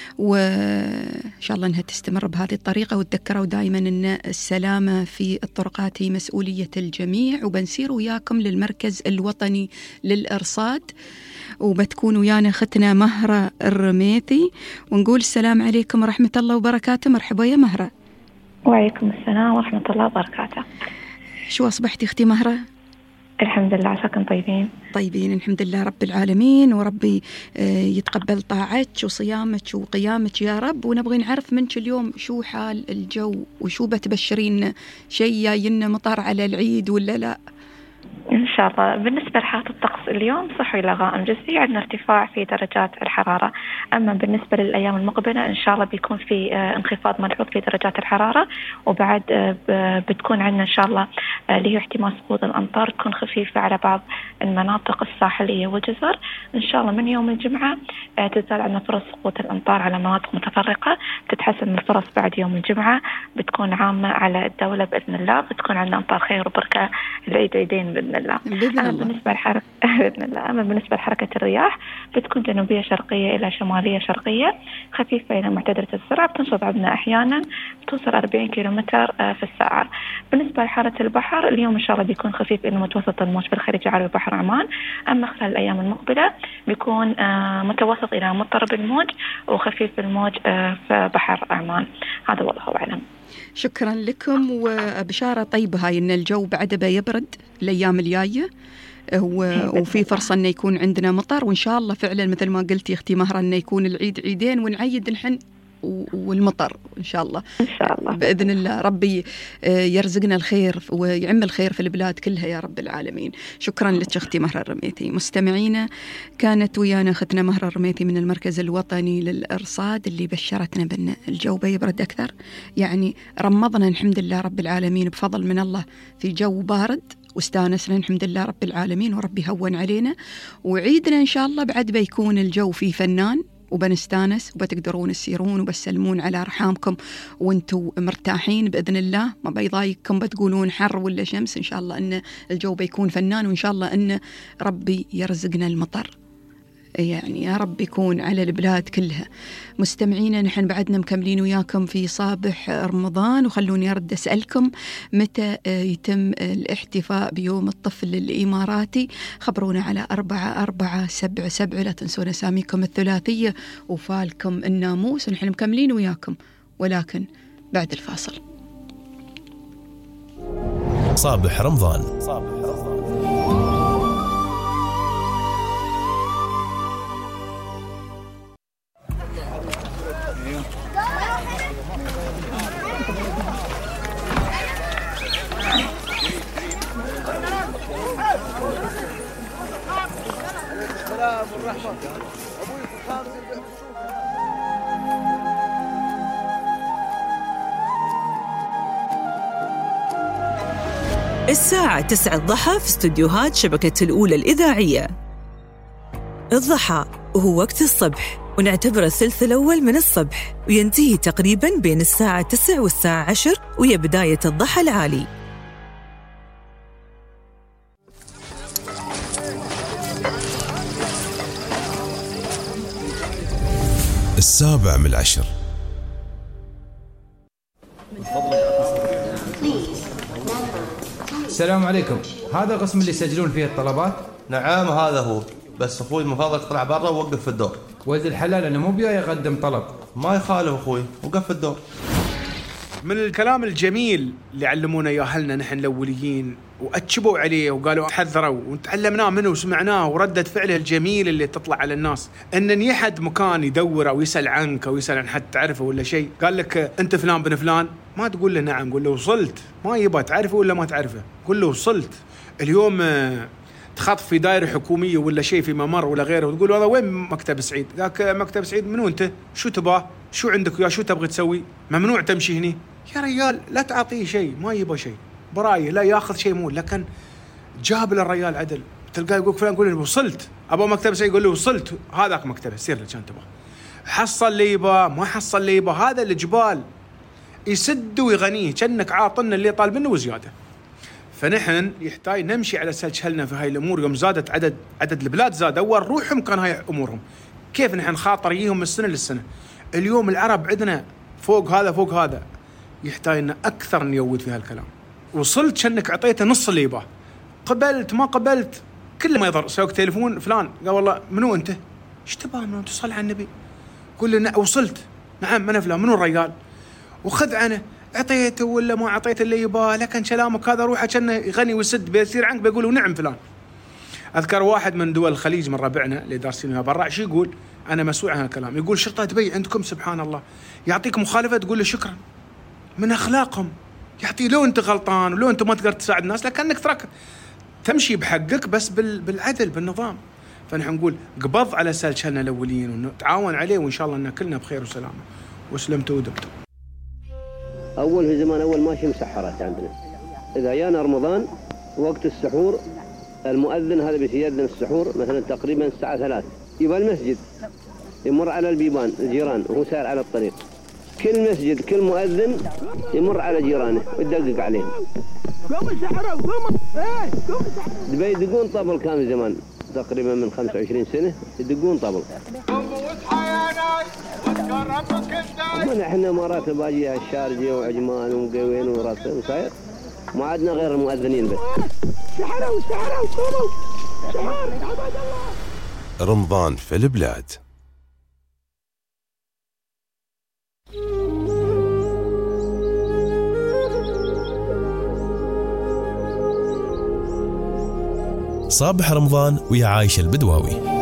وإن شاء الله أنها تستمر بهذه الطريقة. وتذكروا دائما أن السلامة في الطرقات هي مسؤولية الجميع. وبنسير وياكم للمركز الوطني للإرصاد، وبتكون ويانا أختنا مهرة الرميثي، ونقول السلام عليكم ورحمة الله وبركاته. مرحبا يا مهرة. وعليكم السلام ورحمة الله وبركاته. شو أصبحتي أختي مهرة؟ الحمد لله، عساكم طيبين؟ طيبين الحمد لله رب العالمين، وربي يتقبل طاعتك وصيامك وقيامك يا رب. ونبغي نعرف منك اليوم شو حال الجو، وشو بتبشرين شيء جاينا مطر على العيد ولا لا؟ إن شاء الله. بالنسبة لحالة الطقس اليوم صحي إلى غائم جزئي، عندنا ارتفاع في درجات الحرارة. أما بالنسبة للأيام المقبلة إن شاء الله بيكون في انخفاض ملحوظ في درجات الحرارة، وبعد بتكون عندنا إن شاء الله اللي هي احتمال سقوط الأمطار تكون خفيفة على بعض المناطق الساحلية والجزر. إن شاء الله من يوم الجمعة تزال عندنا فرص سقوط الأمطار على مناطق متفرقة، تتحسن من الفرص بعد يوم الجمعة، بتكون عامة على الدولة بإذن الله، بتكون عندنا أمطار خير وبركة العيد عيدين بإذن الله. أما بالنسبة لحركة بإذن الله أما بالنسبة لحركة الرياح بتكون جنوبية شرقية إلى شمالية شرقية خفيفة إلى معتدلة السرعة، بتنشط عندنا أحيانا بتوصل أربعين كيلومتر في الساعة. بالنسبة لحالة البحر اليوم إن شاء الله بيكون خفيف إلى متوسط الموج في الخليج العربي وبحر عمان. أما خلال الأيام المقبلة بيكون متوسط إلى مضطرب الموج وخفيف الموج في بحر عمان. هذا والله أعلم. شكرا لكم، وبشارة طيبة هاي إن الجو بعد بيبرد الأيام الجاية، وفي فرصة إنه يكون عندنا مطر، وإن شاء الله فعلا مثل ما قلتي أختي مهرة إنه يكون العيد عيدين ونعيد نحن والمطر إن شاء الله. إن شاء الله بإذن الله ربي يرزقنا الخير ويعم الخير في البلاد كلها يا رب العالمين. شكرا لك أختي مهرة الرميثي. مستمعينا كانت ويانا أختنا مهرة الرميثي من المركز الوطني للإرصاد اللي بشرتنا بأن الجو بيبرد أكثر، يعني رمضنا الحمد لله رب العالمين بفضل من الله في جو بارد واستانسنا الحمد لله رب العالمين، وربي هون علينا. وعيدنا إن شاء الله بعد بيكون الجو فيه فنان وبنستانس وبتقدرون تسيرون وبسلمون على أرحامكم وانتوا مرتاحين بإذن الله، ما بيضايقكم بتقولون حر ولا شمس. إن شاء الله أن الجو بيكون فنان، وإن شاء الله أن ربي يرزقنا المطر، يعني يا رب يكون على البلاد كلها. مستمعينا نحن بعدنا مكملين وياكم في صابح رمضان، وخلوني أرد أسألكم متى يتم الاحتفاء بيوم الطفل الإماراتي؟ خبرونا على أربعة أربعة سبعة سبعة، لا تنسون أساميكم الثلاثية وفالكم الناموس، ونحن مكملين وياكم ولكن بعد الفاصل. صابح رمضان. الساعة تسعة الضحى في استوديوهات شبكة الأولى الإذاعية. الضحى هو وقت الصبح، ونعتبر الثلث الأول من الصبح، وينتهي تقريباً بين الساعة تسعة والساعة عشر، وهي بداية الضحى العالي. السابع من العشر. السلام عليكم، هذا القسم اللي يسجلون فيه الطلبات؟ نعم هذا هو، بس أخوي من فضلك طلع برا ووقف في الدور. ولد الحلال أنا مو بيا يقدم طلب. ما يخالف أخوي، وقف في الدور. من الكلام الجميل اللي علمونا يا أهلنا نحن الأوليين، وأتشبوا عليه وقالوا حذروا وتعلمناه منه وسمعناه، وردة فعله الجميل اللي تطلع على الناس، إن يحد مكان يدور أو يسأل عنك أو يسأل عن حد تعرفه ولا شيء، قال لك أنت فلان بن فلان، ما تقول له نعم، قول له وصلت. ما يبغى تعرفه ولا ما تعرفه، قول له وصلت. اليوم تخاطب في دائرة حكومية ولا شيء في ممر ولا غيره، وتقول هذا وين مكتب سعيد؟ ذاك مكتب سعيد. منو أنت؟ شو تبغى؟ شو عندك يا شو تبغى تسوي؟ ممنوع تمشي هني. يا رجال لا تعطيه شيء، ما يبغى شيء، برايه لا ياخذ شيء مو. لكن جاب للرجال عدل، تلقاه يقول فلان، قول له وصلت. ابو مكتب سعيد، يقول له وصلت، هذاك مكتبه، سير له كان تبغى. حصل اللي يبغى، ما حصل اللي يبغى. هذا الجبال يسد ويغنيه، كأنك عاطلنا اللي طالب منه وزياده. فنحن يحتاج نمشي على سلسلنا في هاي الامور. يوم زادت عدد عدد البلاد زاد، اول روحهم كان هاي امورهم. كيف نحن خاطر يجيهم من السنه للسنه. اليوم العرب عندنا فوق هذا فوق هذا، يحتاج لنا اكثر نيود في هالكلام. وصلت كأنك اعطيته نص اللي يبغاه، قبلت ما قبلت كل ما يضر. سوق تليفون فلان، قال والله منو انت؟ ايش تبغى منو؟ تصل على النبي، قول له وصلت. نعم انا فلان. منو الرجال؟ وخذ عنه، اعطيته ولا ما اعطيته اللي يبغاه. لكن كلامك هذا روحه كأنه يغني ويسد، بيصير عنك بيقولوا نعم فلان. اذكر واحد من دول الخليج من ربعنا اللي دارسينها برا، شو يقول؟ انا مسؤول عن الكلام. يقول شرطه دبي عندكم سبحان الله يعطيك مخالفه تقول له شكرا، من اخلاقهم. يعطي لو انت غلطان ولو انت ما تقدر تساعد الناس، لكنك ترك تمشي بحقك بس بالعدل بالنظام. فنحن نقول قبض على سلسلنا الاولين ونتعاون عليه، وان شاء الله ان كلنا بخير وسلامه. وسلمتوا ودبتوا. اول في زمان اول ماشي مسحرات عندنا، اذا جانا رمضان وقت السحور المؤذن هذا بيأذن السحور مثلا تقريبا الساعه ثلاث، يبقى المسجد يمر على البيبان الجيران وهو سائر على الطريق. كل مسجد كل مؤذن يمر على جيرانه ويدقق عليهم. دبي يدقون طبل، كان زمان تقريبا من خمسة وعشرين سنة يدقون طبل. احنا مرات باجي الشارجة وعجمان ومقوين وراسه وساير، ما عندنا غير المؤذنين بس. رمضان في البلاد. صابح رمضان ويا عايشة البدواوي.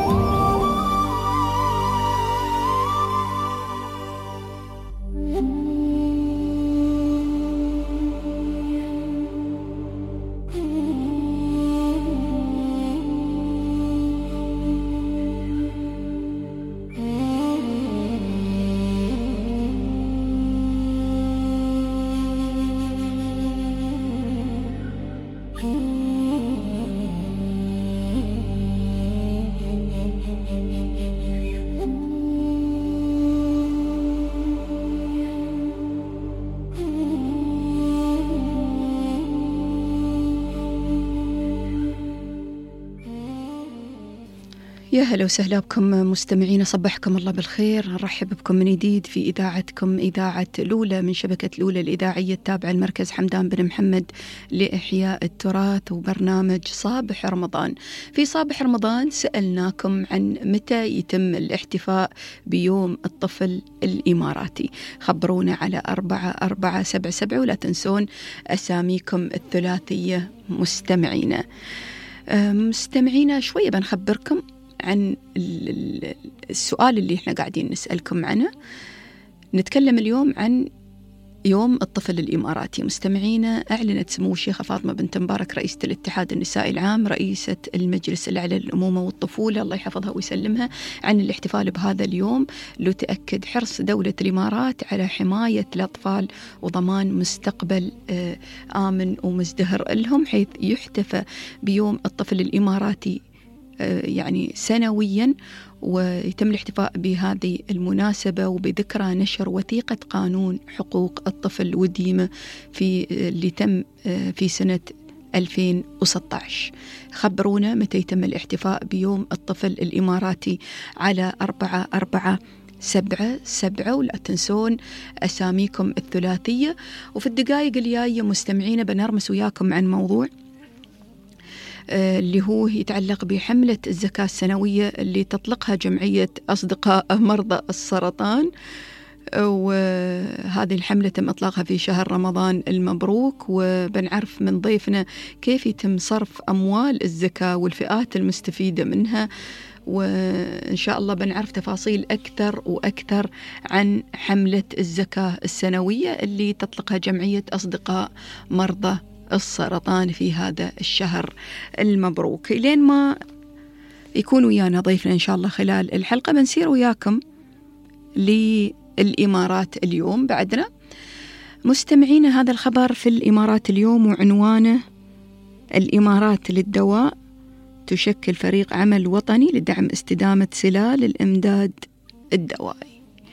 يا هلا وسهلا بكم مستمعين، صبحكم الله بالخير. نرحب بكم من جديد في إذاعتكم إذاعة الأولى من شبكة الأولى الإذاعية التابعة المركز حمدان بن محمد لإحياء التراث وبرنامج صابح رمضان. في صابح رمضان سألناكم عن متى يتم الاحتفاء بيوم الطفل الإماراتي. خبرونا على أربعة أربعة سبعة سبعة، ولا تنسون أساميكم الثلاثية مستمعينا. مستمعينا شوية بنخبركم عن السؤال اللي احنا قاعدين نسألكم عنه. نتكلم اليوم عن يوم الطفل الإماراتي. مستمعينا، أعلنت سمو الشيخة فاطمة بنت مبارك رئيسة الاتحاد النسائي العام رئيسة المجلس الأعلى للأمومة والطفولة الله يحفظها ويسلمها عن الاحتفال بهذا اليوم، لتأكد حرص دولة الإمارات على حماية الأطفال وضمان مستقبل آمن ومزدهر لهم، حيث يحتفى بيوم الطفل الإماراتي يعني سنويا، ويتم الاحتفاء بهذه المناسبة وبذكرى نشر وثيقة قانون حقوق الطفل وديمة في اللي تم في سنة ألفين وستة عشر. خبرونا متى يتم الاحتفاء بيوم الطفل الإماراتي على أربعة أربعة سبعة سبعة، ولا تنسون أساميكم الثلاثية. وفي الدقائق الجاية مستمعين بنرمس وياكم عن موضوع اللي هو يتعلق بحملة الزكاة السنوية اللي تطلقها جمعية أصدقاء مرضى السرطان، وهذه الحملة تم إطلاقها في شهر رمضان المبروك. وبنعرف من ضيفنا كيف يتم صرف أموال الزكاة والفئات المستفيدة منها، وإن شاء الله بنعرف تفاصيل أكثر وأكثر عن حملة الزكاة السنوية اللي تطلقها جمعية أصدقاء مرضى السرطان في هذا الشهر المبروك. لين ما يكون ويانا ضيفنا إن شاء الله خلال الحلقة بنسير وياكم للإمارات اليوم. بعدنا مستمعين، هذا الخبر في الإمارات اليوم وعنوانه: الإمارات للدواء تشكل فريق عمل وطني لدعم استدامة سلال الإمداد الدوائي.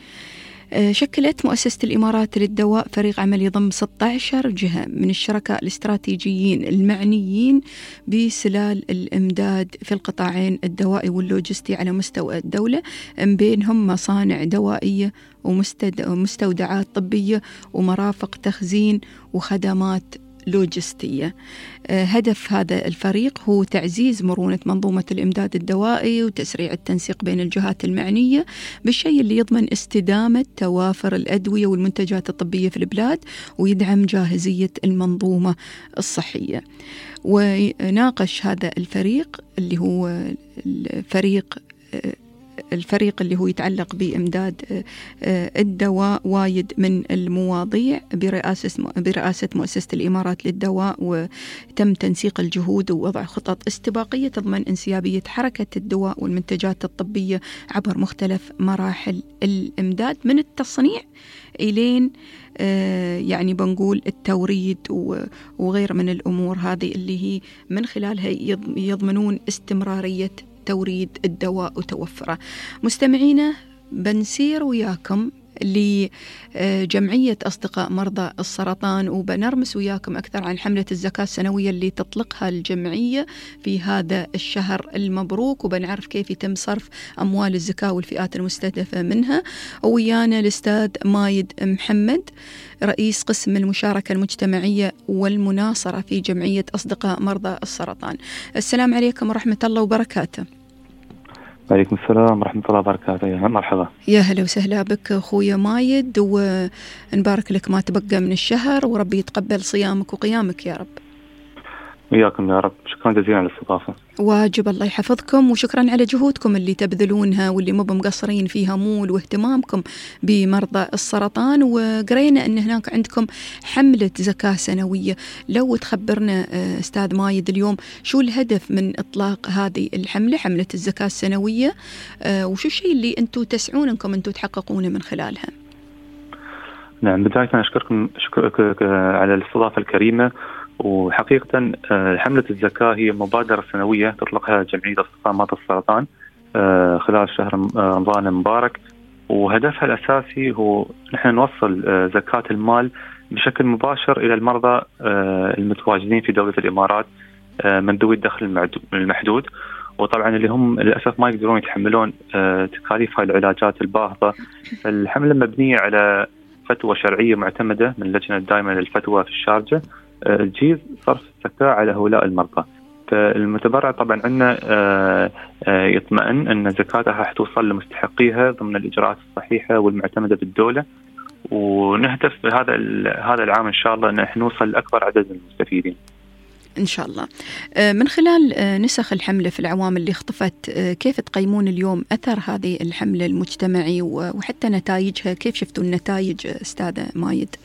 شكلت مؤسسة الإمارات للدواء فريق عمل يضم ستة عشر جهة من الشركاء الاستراتيجيين المعنيين بسلال الإمداد في القطاعين الدوائي واللوجستي على مستوى الدولة، من بينهم مصانع دوائية ومستودعات طبية ومرافق تخزين وخدمات لوجستية. هدف هذا الفريق هو تعزيز مرونة منظومة الإمداد الدوائي وتسريع التنسيق بين الجهات المعنية بالشيء اللي يضمن استدامة توافر الأدوية والمنتجات الطبية في البلاد ويدعم جاهزية المنظومة الصحية. وناقش هذا الفريق اللي هو الفريق الفريق اللي هو يتعلق بإمداد الدواء وايد من المواضيع برئاسة برئاسة مؤسسة الإمارات للدواء، وتم تنسيق الجهود ووضع خطط استباقية تضمن انسيابية حركة الدواء والمنتجات الطبية عبر مختلف مراحل الإمداد من التصنيع إلين يعني بنقول التوريد وغير من الأمور هذه اللي هي من خلالها يضمنون استمرارية توريد الدواء وتوفره. مستمعينا، بنسير وياكم لجمعية أصدقاء مرضى السرطان وبنرمس وياكم أكثر عن حملة الزكاة السنوية اللي تطلقها الجمعية في هذا الشهر المبروك، وبنعرف كيف يتم صرف أموال الزكاة والفئات المستهدفة منها. ويانا الأستاذ مايد محمد رئيس قسم المشاركة المجتمعية والمناصرة في جمعية أصدقاء مرضى السرطان. السلام عليكم ورحمة الله وبركاته. وعليكم السلام ورحمة الله وبركاته. يا مرحبا. يا هلا وسهلا بك أخويا مايد، ونبارك لك ما تبقى من الشهر، وربي يتقبل صيامك وقيامك يا رب. وياكم يا رب. شكرا جزيلا على الاستضافة. واجب، الله يحفظكم، وشكرا على جهودكم اللي تبذلونها واللي مو مقصرين فيها مول واهتمامكم بمرضى السرطان. وقرينا أن هناك عندكم حملة زكاة سنوية، لو تخبرنا أستاذ مايد اليوم شو الهدف من إطلاق هذه الحملة، حملة الزكاة السنوية، وشو الشيء اللي أنتم تسعون أنكم أنتم تحققونه من خلالها؟ نعم، بداية أشكركم شكرك على الاستضافة الكريمة. وحقيقة حملة الزكاة هي مبادرة سنوية تطلقها جمعية أصدقاء مرضى السرطان خلال شهر رمضان المبارك، وهدفها الأساسي هو نحن نوصل زكاة المال بشكل مباشر إلى المرضى المتواجدين في دولة الإمارات من ذوي الدخل المحدود، وطبعا اللي هم للأسف ما يقدرون يتحملون تكاليف هاي العلاجات الباهظة. الحملة مبنية على فتوى شرعية معتمدة من اللجنة الدائمة للفتوى في الشارجة تجيز صرف الزكاة على هؤلاء المرضى. فالمتبرع طبعا عندنا يطمئن أن زكاتها حتوصل لمستحقيها ضمن الإجراءات الصحيحة والمعتمدة بالدولة، ونهدف بهذا هذا العام إن شاء الله أن احنا نوصل لأكبر عدد من المستفيدين إن شاء الله. من خلال نسخ الحملة في العوام اللي اختفت، كيف تقيمون اليوم أثر هذه الحملة المجتمعي وحتى نتائجها؟ كيف شفتوا النتائج أستاذ مايد؟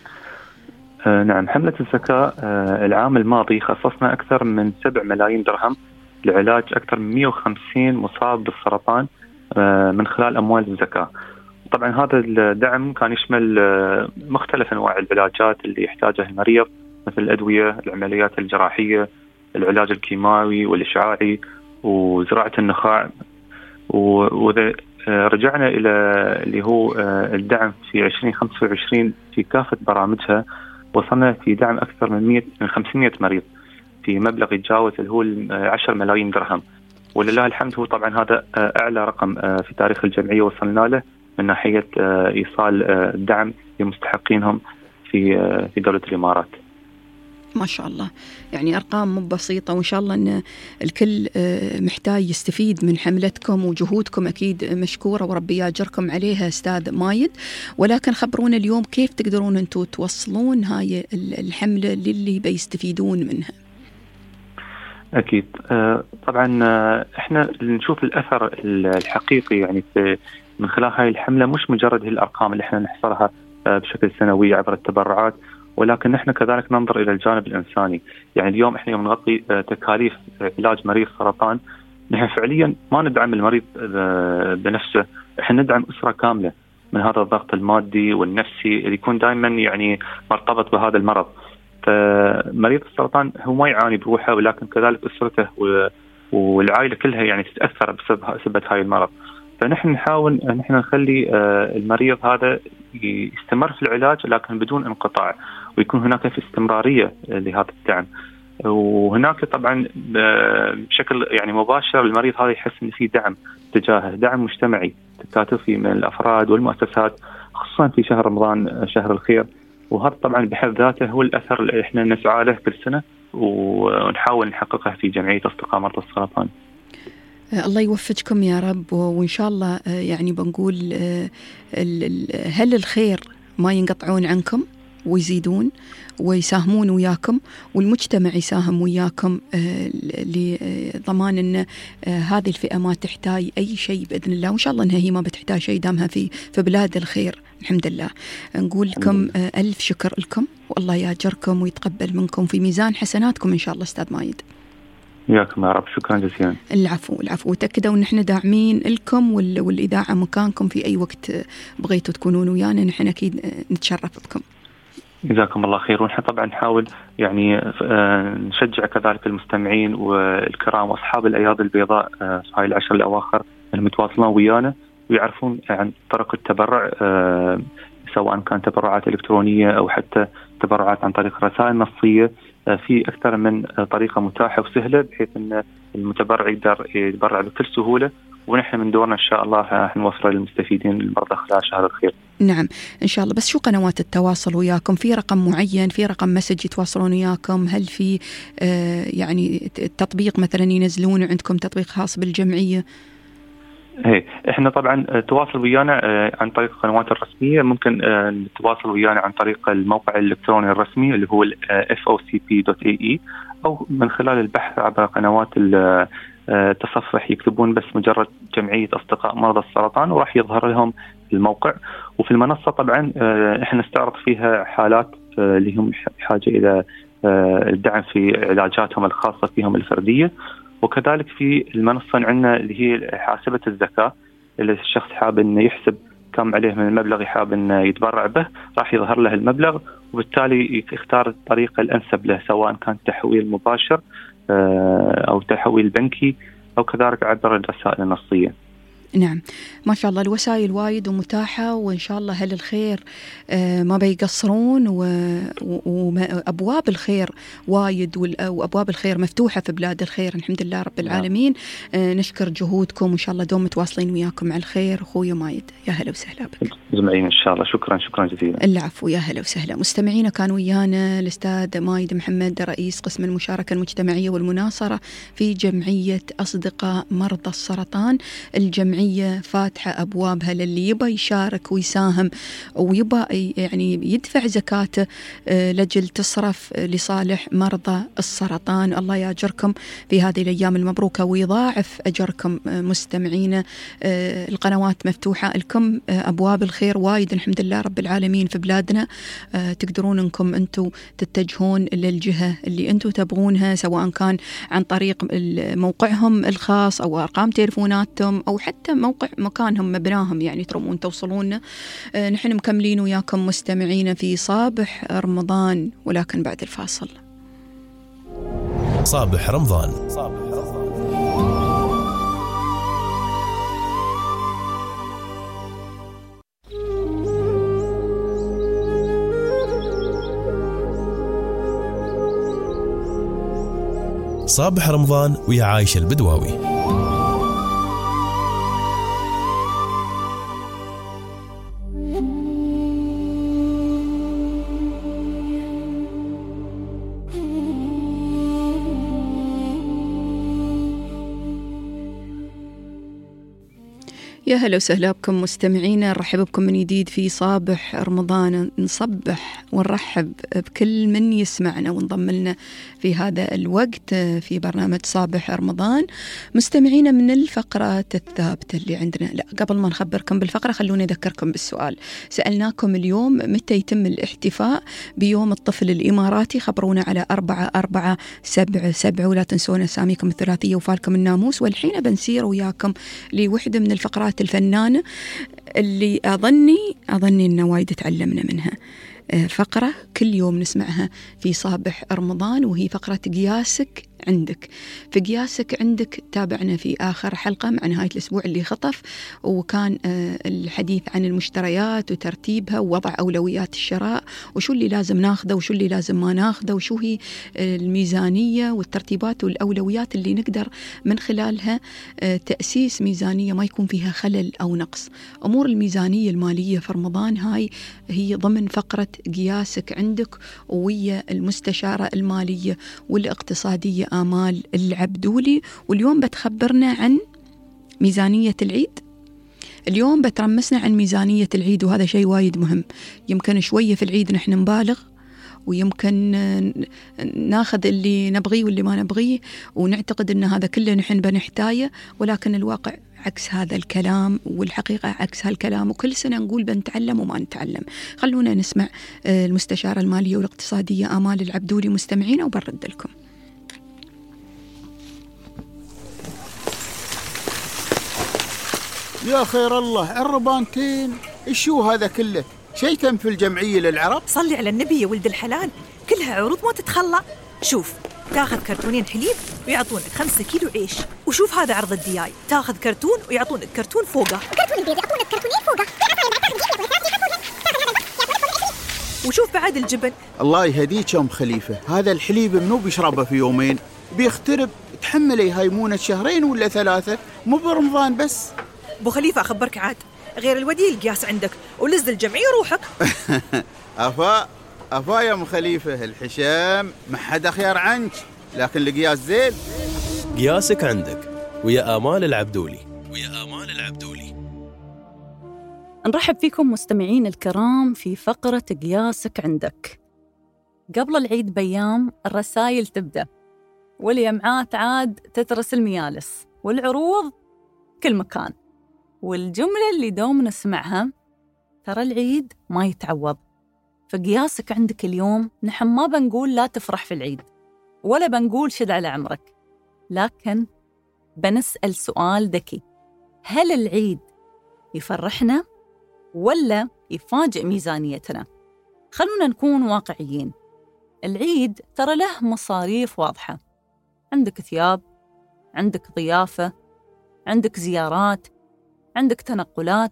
آه نعم، حملة الزكاة آه العام الماضي خصصنا أكثر من سبع ملايين درهم لعلاج أكثر من مئة وخمسين مصاب بالسرطان آه من خلال أموال الزكاة. طبعا هذا الدعم كان يشمل آه مختلف أنواع العلاجات اللي يحتاجها المريض، مثل الأدوية، العمليات الجراحية، العلاج الكيماوي والإشعاعي، وزراعة النخاع. وإذا آه رجعنا إلى اللي هو آه الدعم في عشرين خمسة وعشرين في كافة برامجها، وصلنا في دعم أكثر من خمسمئة مريض في مبلغ يتجاوز اللي هو عشرة ملايين درهم، ولله الحمد. هو طبعا هذا أعلى رقم في تاريخ الجمعية وصلنا له من ناحية إيصال الدعم لمستحقينهم في في دولة الإمارات. ما شاء الله، يعني أرقام مو بسيطة، وإن شاء الله أن الكل محتاج يستفيد من حملتكم وجهودكم، أكيد مشكورة وربي يأجركم عليها أستاذ مايد. ولكن خبرونا اليوم كيف تقدرون أنتم توصلون هاي الحملة للي بيستفيدون منها؟ أكيد طبعا إحنا نشوف الأثر الحقيقي يعني في من خلال هاي الحملة، مش مجرد هي الأرقام اللي إحنا نحصرها بشكل سنوي عبر التبرعات، ولكن نحن كذلك ننظر إلى الجانب الإنساني. يعني اليوم إحنا يوم نغطي تكاليف علاج مريض سرطان، نحن فعليا ما ندعم المريض بنفسه، إحنا ندعم أسرة كاملة من هذا الضغط المادي والنفسي اللي يكون دائما يعني مرتبط بهذا المرض. فمريض السرطان هو ما يعاني بروحه، ولكن كذلك أسرته والعائلة كلها يعني تتأثر بسبب هاي المرض. فنحن نحاول نحن نخلي المريض هذا يستمر في العلاج لكن بدون انقطاع، ويكون هناك في استمرارية لهذا الدعم. وهناك طبعا بشكل يعني مباشر المريض هذا يحس ان في دعم تجاهه، دعم مجتمعي تكاتفي من الافراد والمؤسسات، خصوصا في شهر رمضان شهر الخير. وهذا طبعا بحد ذاته هو الاثر اللي احنا نسعى له كل سنة ونحاول نحققه في جمعية أصدقاء مرضى السرطان. الله يوفقكم يا رب، وإن شاء الله يعني بنقول هل الخير ما ينقطعون عنكم ويزيدون ويساهمون وياكم، والمجتمع يساهم وياكم لضمان أن هذه الفئة ما تحتاج أي شيء بإذن الله. وإن شاء الله أنها هي ما بتحتاج شيء دامها في في بلاد الخير. الحمد لله. نقول لكم ألف شكر لكم، والله يأجركم ويتقبل منكم في ميزان حسناتكم إن شاء الله أستاذ مايد. ياكم يا رب، شكرا جزيلا. العفو العفو. وتأكدوا ان احنا داعمين لكم والإذاعة مكانكم في أي وقت بغيتوا تكونون ويانا، نحن أكيد نتشرف بكم. جزاكم الله خير. ونحن طبعا نحاول يعني نشجع كذلك المستمعين والكرام وأصحاب الأيادي البيضاء في هاي العشر الأواخر المتواصلين ويانا، ويعرفون عن طرق التبرع، سواء كان تبرعات إلكترونية أو حتى تبرعات عن طريق رسائل نصية. في أكثر من طريقة متاحة وسهلة بحيث أن المتبرع يقدر يتبرع بكل سهولة، ونحن من دورنا إن شاء الله راح نوفر للمستفيدين المرضى خلال شهر الخير. نعم إن شاء الله. بس شو قنوات التواصل وياكم؟ في رقم معين، في رقم مسج يتواصلون وياكم؟ هل في آه يعني تطبيق مثلا ينزلون عندكم، تطبيق خاص بالجمعية؟ هي احنا طبعا تواصل ويانا عن طريق القنوات الرسميه، ممكن نتواصل ويانا عن طريق الموقع الالكتروني الرسمي اللي هو إف أو سي بي دوت إيه إي، او من خلال البحث عبر قنوات التصفح، يكتبون بس مجرد جمعيه اصدقاء مرضى السرطان وراح يظهر لهم الموقع. وفي المنصه طبعا احنا نستعرض فيها حالات اللي هم بحاجه الى الدعم في علاجاتهم الخاصه فيهم الفرديه. وكذلك في المنصة عندنا اللي هي حاسبة الزكاة، اللي الشخص حاب إنه يحسب كم عليه من المبلغ حاب إنه يتبرع به، راح يظهر له المبلغ، وبالتالي يختار الطريقة الأنسب له، سواء كان تحويل مباشر أو تحويل بنكي أو كذلك عبر الرسائل النصية. نعم، ما شاء الله الوسائل وايد ومتاحة، وإن شاء الله أهل الخير ما بيقصرون، وأبواب الخير وايد، وأبواب الخير مفتوحة في بلاد الخير الحمد لله رب العالمين. نشكر جهودكم وإن شاء الله دوم متواصلين وياكم على الخير. أخوي مايد يا هلا وسهلا بك. جمعين إن شاء الله. شكرا شكرا جزيلا. العفو، يا هلا وسهلا. مستمعينا كان ويانا الأستاذ مايد محمد، رئيس قسم المشاركة المجتمعية والمناصرة في جمعية أصدقاء مرضى السرطان. الجمعية فاتحة أبوابها للي يبى يشارك ويساهم ويبى يعني يدفع زكاته لجل تصرف لصالح مرضى السرطان. الله يأجركم في هذه الأيام المبروكة ويضاعف أجركم مستمعينا. القنوات مفتوحة لكم، أبواب الخير وايد الحمد لله رب العالمين في بلادنا. تقدرون أنكم أنتم تتجهون للجهة اللي أنتم تبغونها، سواء كان عن طريق موقعهم الخاص أو أرقام تليفوناتهم أو حتى موقع مكانهم مبناهم، يعني ترمون توصلون. نحن مكملين وياكم مستمعين في صابح رمضان، ولكن بعد الفاصل. صابح رمضان. صابح رمضان ويا عايشة البدواوي. يا هلا وسهلا بكم مستمعينا، نرحب بكم من جديد في صابح رمضان. نصبح ونرحب بكل من يسمعنا ونضم لنا في هذا الوقت في برنامج صابح رمضان. مستمعينا من الفقرات الثابتة اللي عندنا، لا قبل ما نخبركم بالفقرة خلوني أذكركم بالسؤال. سألناكم اليوم متى يتم الاحتفاء بيوم الطفل الإماراتي؟ خبرونا على أربعة أربعة سبعة سبعة، ولا تنسون أساميكم الثلاثية وفالكم الناموس. والحين بنسير وياكم لوحدة من الفقرات الفنانة اللي أظني أظني إن وايد تعلمنا منها. فقرة كل يوم نسمعها في صابح رمضان، وهي فقرة قياسك عندك. في قياسك عندك تابعنا في آخر حلقة مع نهاية الأسبوع اللي خطف، وكان الحديث عن المشتريات وترتيبها ووضع أولويات الشراء، وشو اللي لازم ناخذه وشو اللي لازم ما ناخذه، وشو هي الميزانية والترتيبات والأولويات اللي نقدر من خلالها تأسيس ميزانية ما يكون فيها خلل أو نقص. أمور الميزانية المالية في رمضان هاي هي ضمن فقرة قياسك عندك، ويا المستشارة المالية والاقتصادية آمال العبدولي. واليوم بتخبرنا عن ميزانية العيد. اليوم بترمسنا عن ميزانية العيد، وهذا شيء وايد مهم. يمكن شوية في العيد نحن نبالغ، ويمكن ناخذ اللي نبغيه واللي ما نبغيه، ونعتقد أن هذا كله نحن بنحتاجه، ولكن الواقع عكس هذا الكلام، والحقيقة عكس هالكلام. وكل سنة نقول بنتعلم وما نتعلم. خلونا نسمع المستشارة المالية والاقتصادية آمال العبدولي مستمعين، وبرد لكم. يا خير الله، الربانتين شو هذا كله؟ شيء تم في الجمعية للعرب؟ صلي على النبي يا ولد الحلال، كلها عروض ما تتخلى. شوف، تاخذ كرتونين حليب ويعطونك خمسة كيلو عيش. وشوف هذا عرض الدياي، تاخذ كرتون ويعطونك كرتون فوقه. كرتون البيض يعطونك كرتونين فوقه. وشوف بعد الجبن. الله يهديك يا ام خليفة، هذا الحليب منو بيشربه في يومين؟ بيخترب. تحملي هاي مونة شهرين ولا ثلاثة، مو برمضان بس. ابو خليفة أخبرك عاد، غير الودي القياس عندك، ولز الجمعية روحك. أفا أفا يا ام خليفة، الحشام ما حدا خيار عنك، لكن القياس زين. قياسك عندك ويا آمال العبدولي. ويا آمال العبدولي. نرحب فيكم مستمعين الكرام في فقرة قياسك عندك. قبل العيد بيام الرسائل تبدأ، واليمعات عاد تترس الميالس، والعروض كل مكان، والجملة اللي دوم نسمعها ترى العيد ما يتعوض. فقياسك عندك اليوم نحن ما بنقول لا تفرح في العيد، ولا بنقول شد على عمرك، لكن بنسأل سؤال ذكي: هل العيد يفرحنا ولا يفاجئ ميزانيتنا؟ خلونا نكون واقعيين. العيد ترى له مصاريف واضحة، عندك ثياب، عندك ضيافة، عندك زيارات، عندك تنقلات،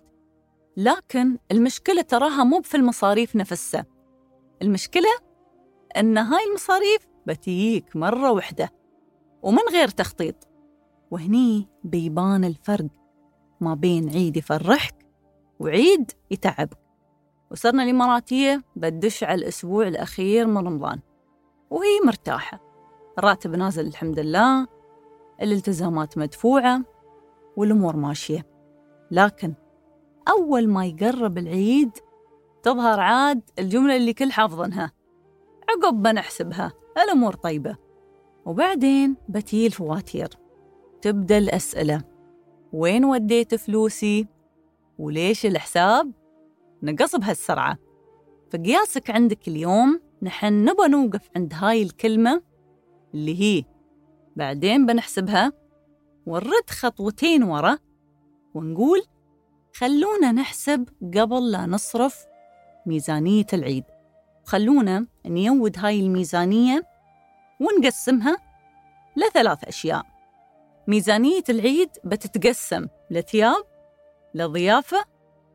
لكن المشكلة تراها مو في المصاريف نفسها. المشكلة أن هاي المصاريف بتيك مرة واحدة ومن غير تخطيط، وهني بيبان الفرق ما بين عيد يفرحك وعيد يتعبك. وصرنا الإماراتية بدش على الأسبوع الأخير من رمضان وهي مرتاحة، الراتب نازل الحمد لله، الالتزامات مدفوعة والأمور ماشية. لكن أول ما يقرب العيد تظهر عاد الجملة اللي كل حافظنها، عقب بنحسبها الأمور طيبة. وبعدين بتيجي الفواتير، تبدأ الأسئلة: وين وديت فلوسي؟ وليش الحساب نقص بهالسرعة؟ فقياسك عندك اليوم نحن نبى نوقف عند هاي الكلمة اللي هي بعدين بنحسبها، ونرد خطوتين ورا ونقول خلونا نحسب قبل لا نصرف ميزانية العيد. خلونا نيود هاي الميزانية ونقسمها لثلاث أشياء. ميزانية العيد بتتقسم لثياب، لضيافة،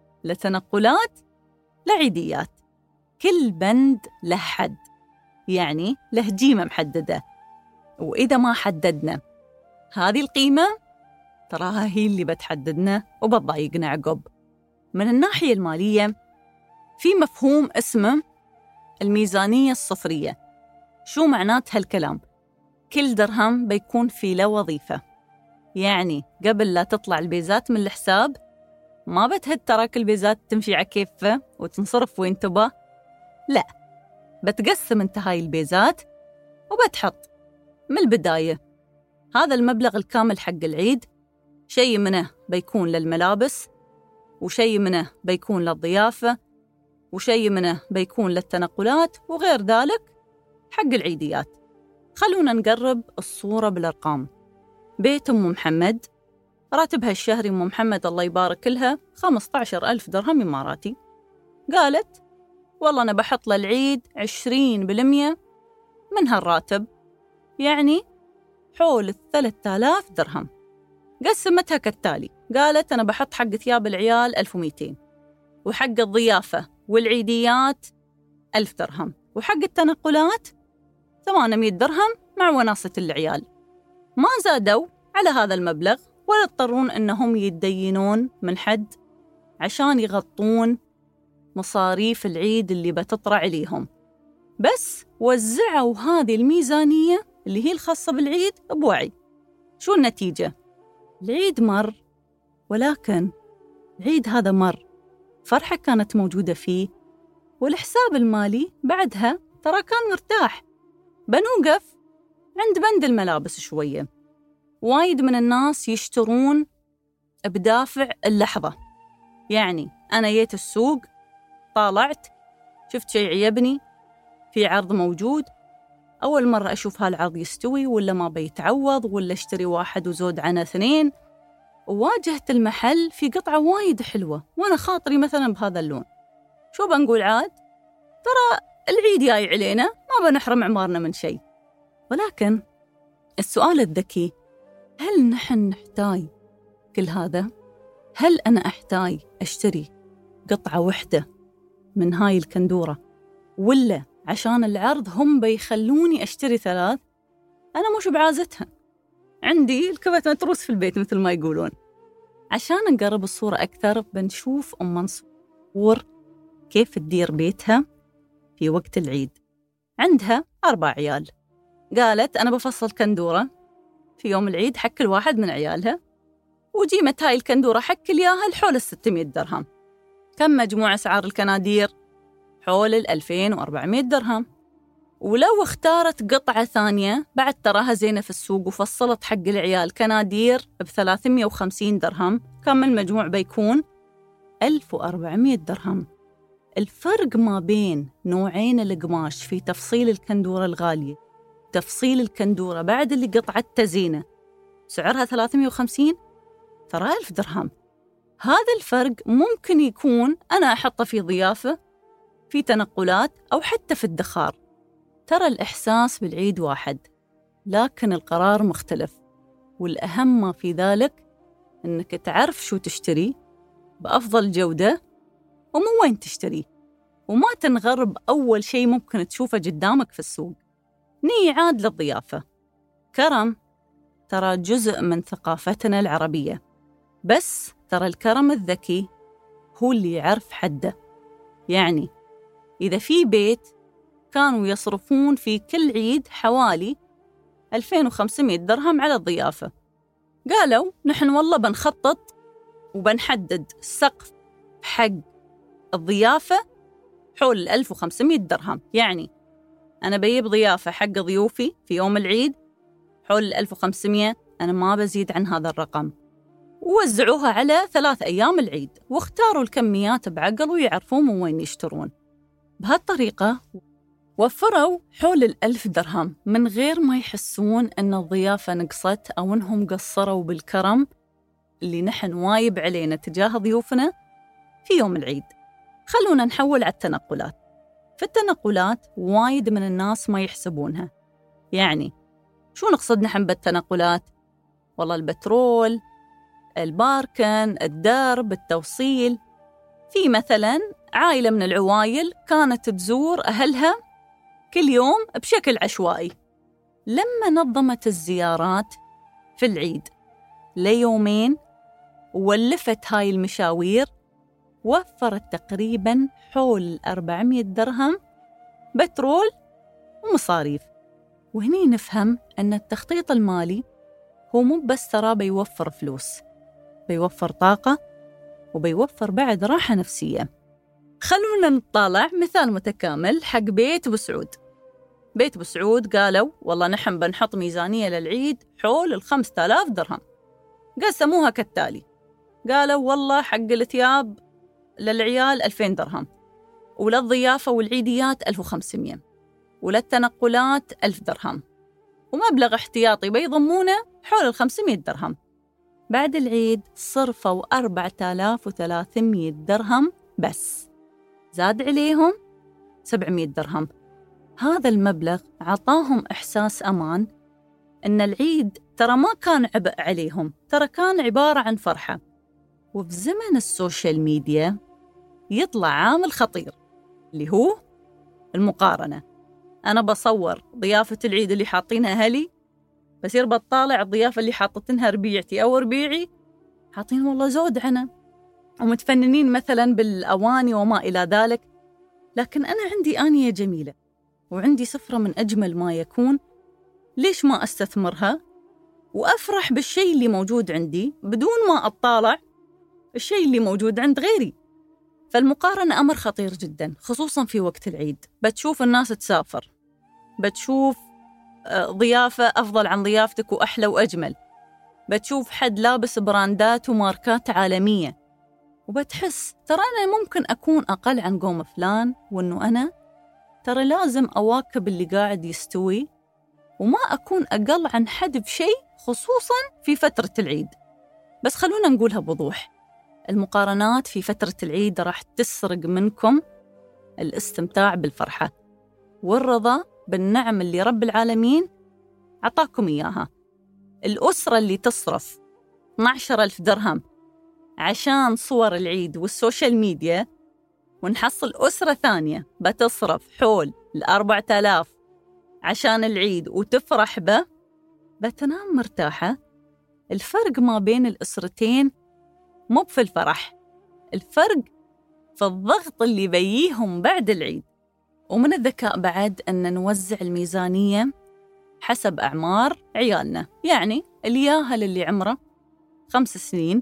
لتنقلات، لعيديات. كل بند له حد، يعني له قيمة محددة. وإذا ما حددنا هذه القيمة تراها هي اللي بتحددنا وبتضايقنا عقب. من الناحية المالية في مفهوم اسمه الميزانية الصفرية. شو معنات هالكلام؟ كل درهم بيكون في له وظيفة، يعني قبل لا تطلع البيزات من الحساب ما بتهد تراك البيزات تمشي على كيفه وتنصرف وين تبا، لا، بتقسم انت هاي البيزات وبتحط من البداية هذا المبلغ الكامل حق العيد، شيء منه بيكون للملابس، وشيء منه بيكون للضيافة، وشيء منه بيكون للتنقلات، وغير ذلك حق العيديات. خلونا نقرب الصورة بالأرقام. بيت أم محمد راتبها الشهري أم محمد الله يبارك لها خمسة عشر ألف درهم إماراتي. قالت والله أنا بحط للعيد عشرين بالمية من هالراتب، يعني حول الثلاثة آلاف درهم. قسمتها كالتالي: قالت أنا بحط حق ثياب العيال ألف ومئتين، وحق الضيافة والعيديات ألف درهم، وحق التنقلات ثمانمئة درهم مع وناسة العيال. ما زادوا على هذا المبلغ ولا يضطرون أنهم يتدينون من حد عشان يغطون مصاريف العيد اللي بتطرع عليهم، بس وزعوا هذه الميزانية اللي هي الخاصة بالعيد بوعي. شو النتيجة؟ العيد مر، ولكن العيد هذا مر، فرحة كانت موجودة فيه، والحساب المالي بعدها ترى كان مرتاح. بنوقف عند بند الملابس شوية. وايد من الناس يشترون بدافع اللحظة، يعني أنا جيت السوق، طالعت، شفت شيء عيبني، في عرض موجود، أول مرة أشوف هالعرض يستوي ولا ما بيتعوض، ولا اشتري واحد وزود عنه اثنين، وواجهت المحل في قطعة وايد حلوة وأنا خاطري مثلا بهذا اللون. شو بنقول عاد؟ ترى العيد جاي علينا، ما بنحرم عمارنا من شيء. ولكن السؤال الذكي: هل نحن نحتاج كل هذا؟ هل أنا أحتاج أشتري قطعة واحدة من هاي الكندورة، ولا عشان العرض هم بيخلوني أشتري ثلاث؟ أنا مش بعازتها، عندي الكبت متروس في البيت مثل ما يقولون. عشان نقرب الصورة أكثر بنشوف أم منصور كيف تدير بيتها في وقت العيد. عندها أربع عيال. قالت أنا بفصل كندورة في يوم العيد حق كل واحد من عيالها، وجيمة هاي الكندورة حق كل ياهل حول الستمية درهم. كم مجموع أسعار الكنادير؟ حول الألفين وأربعمية درهم. ولو اختارت قطعة ثانية بعد تراها زينة في السوق وفصلت حق العيال كنادير بثلاثمية وخمسين درهم، كم المجموع بيكون؟ ألف وأربعمية درهم. الفرق ما بين نوعين القماش في تفصيل الكندورة الغالية، تفصيل الكندورة بعد اللي قطعة تزينة سعرها ثلاثمية وخمسين، ترى ألف درهم. هذا الفرق ممكن يكون أنا أحطه في ضيافة، في تنقلات، أو حتى في الدخار. ترى الإحساس بالعيد واحد، لكن القرار مختلف. والأهم ما في ذلك أنك تعرف شو تشتري بأفضل جودة ومن وين تشتري، وما تنغرب أول شيء ممكن تشوفه قدامك في السوق. نيجي عاد للضيافة. كرم ترى جزء من ثقافتنا العربية، بس ترى الكرم الذكي هو اللي يعرف حده. يعني إذا في بيت كانوا يصرفون في كل عيد حوالي ألفين وخمسمائة درهم على الضيافة، قالوا نحن والله بنخطط وبنحدد سقف حق الضيافة حول ألف وخمسمائة درهم. يعني أنا بجيب ضيافة حق ضيوفي في يوم العيد حول ألف وخمسمائة، أنا ما بزيد عن هذا الرقم. ووزعوها على ثلاث أيام العيد واختاروا الكميات بعقل ويعرفون من وين يشترون. بهالطريقة وفروا حول الألف درهم من غير ما يحسون أن الضيافة نقصت أو أنهم قصروا بالكرم اللي نحن وايب علينا تجاه ضيوفنا في يوم العيد. خلونا نحول على التنقلات. في التنقلات وايد من الناس ما يحسبونها. يعني شو نقصد نحن بالتنقلات؟ والله البترول، الباركن، الدرب، التوصيل. في مثلاً عائلة من العوائل كانت تزور أهلها كل يوم بشكل عشوائي، لما نظمت الزيارات في العيد ليومين وولفت هاي المشاوير وفرت تقريباً حول أربعمائة درهم بترول ومصاريف. وهني نفهم أن التخطيط المالي هو مو بس ترى بيوفر فلوس، بيوفر طاقة وبيوفر بعد راحة نفسية. خلونا نطالع مثال متكامل حق بيت بسعود. بيت بسعود قالوا والله نحن بنحط ميزانية للعيد حول الخمسة آلاف درهم. قسموها كالتالي، قالوا والله حق الثياب للعيال ألفين درهم، وللضيافة والعيديات ألف وخمسمائة، وللتنقلات ألف درهم، ومبلغ احتياطي بيضمونه حول الخمسمائة درهم. بعد العيد صرفوا أربعة آلاف وثلاثمائة درهم بس، زاد عليهم سبعمائة درهم. هذا المبلغ عطاهم إحساس أمان إن العيد ترى ما كان عبء عليهم، ترى كان عبارة عن فرحة. وفي زمن السوشيال ميديا يطلع عامل خطير اللي هو المقارنة. أنا بصور ضيافة العيد اللي حاطينها أهلي، بصير بطالع الضيافة اللي حاطتنها ربيعتي أو ربيعي حاطين والله زود عنا، ومتفننين مثلا بالأواني وما إلى ذلك. لكن أنا عندي آنية جميلة وعندي سفرة من أجمل ما يكون، ليش ما أستثمرها وأفرح بالشيء اللي موجود عندي بدون ما أطالع الشيء اللي موجود عند غيري؟ فالمقارنة أمر خطير جدا، خصوصا في وقت العيد. بتشوف الناس تسافر، بتشوف ضيافة أفضل عن ضيافتك وأحلى وأجمل، بتشوف حد لابس براندات وماركات عالمية، وبتحس ترى أنا ممكن أكون أقل عن قوم فلان، وأنه أنا ترى لازم أواكب اللي قاعد يستوي وما أكون أقل عن حد بشيء، خصوصاً في فترة العيد. بس خلونا نقولها بوضوح، المقارنات في فترة العيد راح تسرق منكم الاستمتاع بالفرحة والرضا بالنعم اللي رب العالمين عطاكم إياها. الأسرة اللي تصرف اثنا عشر ألف درهم عشان صور العيد والسوشيال ميديا، ونحصل أسرة ثانية بتصرف حول الأربعة آلاف عشان العيد وتفرح به، بتنام مرتاحة. الفرق ما بين الأسرتين مو في الفرح، الفرق في الضغط اللي بيهم بعد العيد. ومن الذكاء بعد أن نوزع الميزانية حسب أعمار عيالنا. يعني الياهل اللي عمره خمس سنين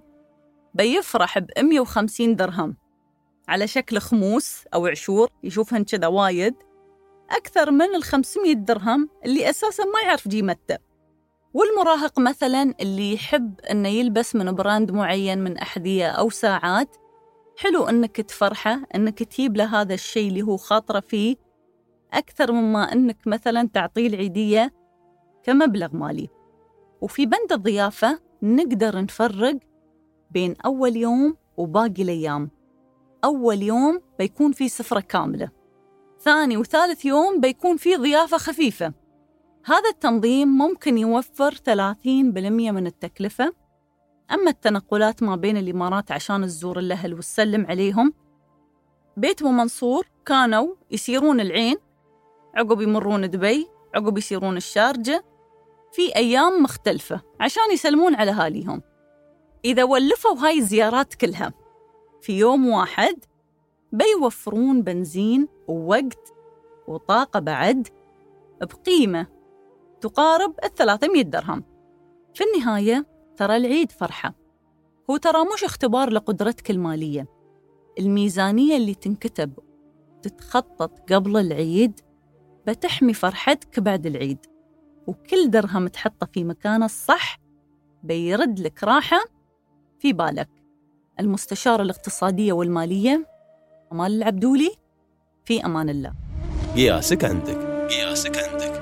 بيفرح بمية وخمسين درهم على شكل خموس أو عشور، يشوفهن كذا وايد أكثر من الخمسمية درهم اللي أساساً ما يعرف قيمته. والمراهق مثلاً اللي يحب أنه يلبس من براند معين من أحذية أو ساعات، حلو أنك تفرحه، أنك تجيب له هذا الشيء اللي هو خاطره فيه أكثر مما أنك مثلاً تعطيه العيدية كمبلغ مالي. وفي بند الضيافة نقدر نفرق بين أول يوم وباقي الأيام. أول يوم بيكون فيه سفرة كاملة، ثاني وثالث يوم بيكون فيه ضيافة خفيفة. هذا التنظيم ممكن يوفر ثلاثين بالمئة من التكلفة أما التنقلات ما بين الإمارات عشان تزور الأهل وتسلم عليهم، بيت أبو منصور كانوا يسيرون العين، عقب يمرون دبي، عقب يسيرون الشارجة في أيام مختلفة عشان يسلمون على أهاليهم. إذا ولفوا هاي الزيارات كلها في يوم واحد بيوفرون بنزين ووقت وطاقة بعد بقيمة تقارب الثلاثمية درهم. في النهاية ترى العيد فرحة، هو ترى مش اختبار لقدرتك المالية. الميزانية اللي تنكتب تتخطط قبل العيد بتحمي فرحتك بعد العيد، وكل درهم تحطه في مكانه الصح بيرد لك راحة في بالك. المستشارة الاقتصادية والمالية أمال العبدولي، في أمان الله. قياسك عندك، قياسك عندك.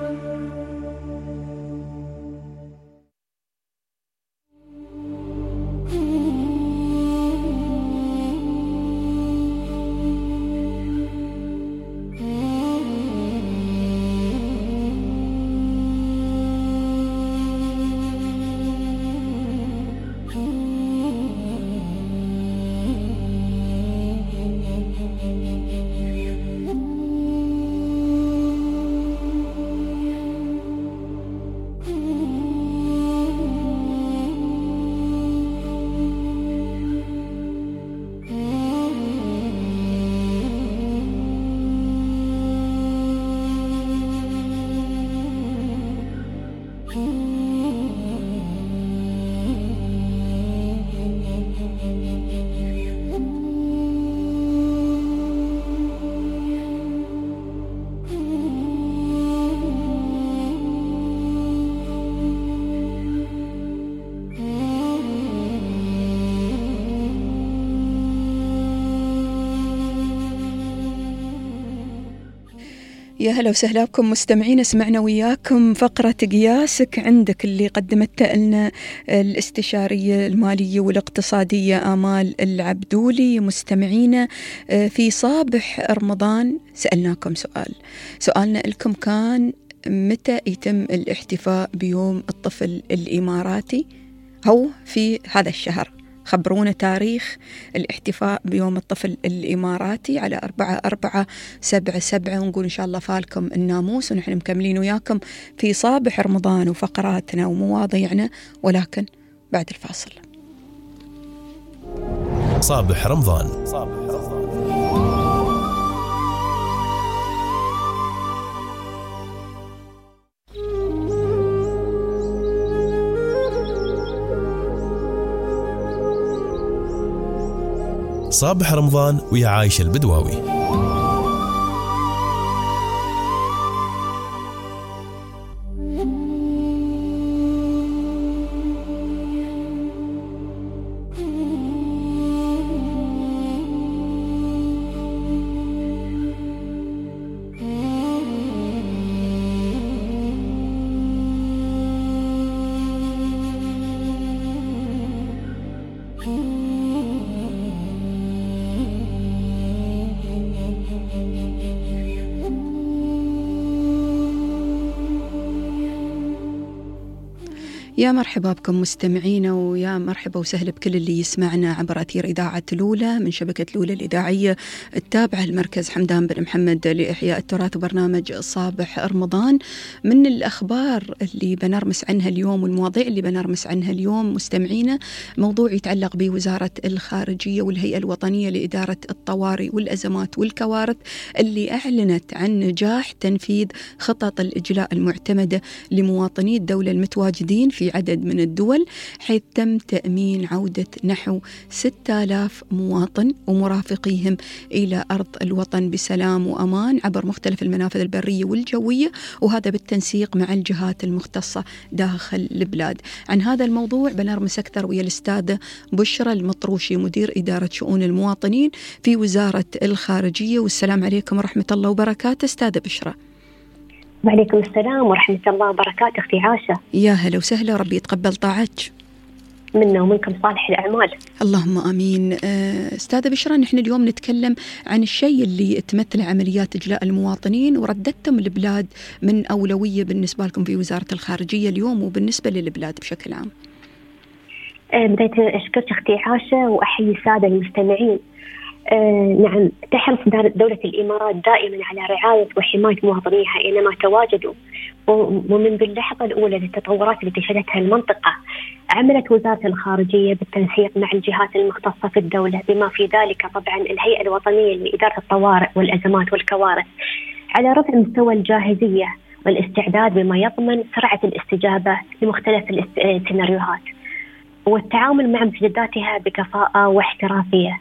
يا هلا وسهلا بكم مستمعين. سمعنا وياكم فقرة قياسك عندك اللي قدمتها لنا الاستشارية المالية والاقتصادية آمال العبدولي. مستمعينا في صباح رمضان سألناكم سؤال، سؤالنا لكم كان متى يتم الاحتفاء بيوم الطفل الإماراتي؟ هو في هذا الشهر. خبرونا تاريخ الاحتفاء بيوم الطفل الإماراتي على أربعة أربعة سبعة سبعة، ونقول إن شاء الله فالكم الناموس، ونحن مكملين وياكم في صباح رمضان وفقراتنا ومواضيعنا، ولكن بعد الفاصل. صباح رمضان. صباح رمضان. صباح رمضان ويا عايشة البدواوي. يا مرحبا بكم مستمعينا، ويا مرحبا وسهلا بكل اللي يسمعنا عبر أثير إذاعة الأولى من شبكة الأولى الإذاعية التابعة لمركز حمدان بن محمد لإحياء التراث، وبرنامج صباح رمضان. من الأخبار اللي بنرمس عنها اليوم والمواضيع اللي بنرمس عنها اليوم مستمعينا، موضوع يتعلق بوزارة الخارجية والهيئة الوطنية لإدارة الطوارئ والأزمات والكوارث، اللي أعلنت عن نجاح تنفيذ خطط الإجلاء المعتمدة لمواطني الدولة المتواجدين في عدد من الدول، حيث تم تأمين عودة نحو ستة آلاف مواطن ومرافقيهم إلى أرض الوطن بسلام وأمان عبر مختلف المنافذ البرية والجوية، وهذا بالتنسيق مع الجهات المختصة داخل البلاد. عن هذا الموضوع بنرمس أكثر ويا الأستاذة بشرى المطروشي، مدير إدارة شؤون المواطنين في وزارة الخارجية. والسلام عليكم ورحمة الله وبركاته أستاذة بشرى. وعليكم السلام ورحمة الله وبركاته أختي عاشة. يا هلا وسهلا، ربي يتقبل طاعتك منا ومنكم صالح الأعمال. اللهم آمين. أستاذة بشرى، نحن اليوم نتكلم عن الشيء اللي تمثل عمليات إجلاء المواطنين، ورددتم البلاد من أولوية بالنسبة لكم في وزارة الخارجية اليوم وبالنسبة للبلاد بشكل عام. بديت أشكرك أختي عاشة وأحيي السادة المستمعين. آه نعم، تحرص دولة الإمارات دائما على رعاية وحماية مواطنيها أينما تواجدوا، ومنذ اللحظة الأولى للتطورات التي شهدتها المنطقة عملت وزارة الخارجية بالتنسيق مع الجهات المختصة في الدولة، بما في ذلك طبعا الهيئة الوطنية لإدارة الطوارئ والأزمات والكوارث، على رفع مستوى الجاهزية والاستعداد بما يضمن سرعة الاستجابة لمختلف السيناريوهات والتعامل مع مستجداتها بكفاءة واحترافية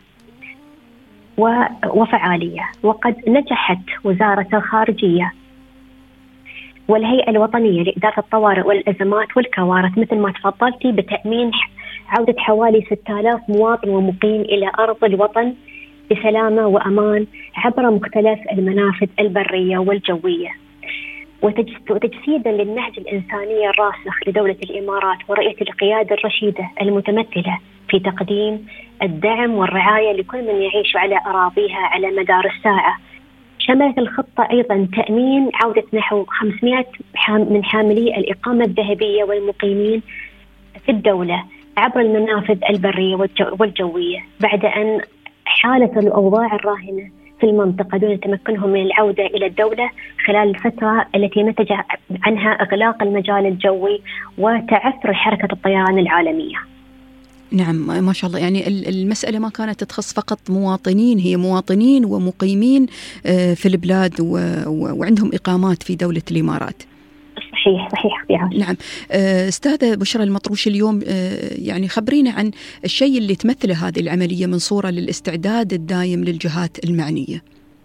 وفعالية. وقد نجحت وزارة الخارجية والهيئة الوطنية لإدارة الطوارئ والأزمات والكوارث مثل ما تفضلتي بتأمين عودة حوالي ستة آلاف مواطن ومقيم إلى أرض الوطن بسلامة وأمان عبر مختلف المنافذ البرية والجوية، وتجسيدا للنهج الإنساني الراسخ لدولة الإمارات ورؤية القيادة الرشيدة المتمثلة في تقديم الدعم والرعاية لكل من يعيش على أراضيها على مدار الساعة. شملت الخطة أيضا تأمين عودة نحو خمسمائة من حاملي الإقامة الذهبية والمقيمين في الدولة عبر المنافذ البرية والجوية بعد أن حالت الأوضاع الراهنة في المنطقة دون تمكنهم من العودة إلى الدولة خلال الفترة التي نتج عنها إغلاق المجال الجوي وتعثر حركة الطيران العالمية. نعم ما شاء الله، يعني المسألة ما كانت تخص فقط مواطنين، هي مواطنين ومقيمين في البلاد وعندهم إقامات في دولة الإمارات. صحيح صحيح فيها. نعم. أستاذة بشرى المطروشي، اليوم يعني خبرينا عن الشيء اللي تمثله هذه العملية من صورة للاستعداد الدائم للجهات المعنية.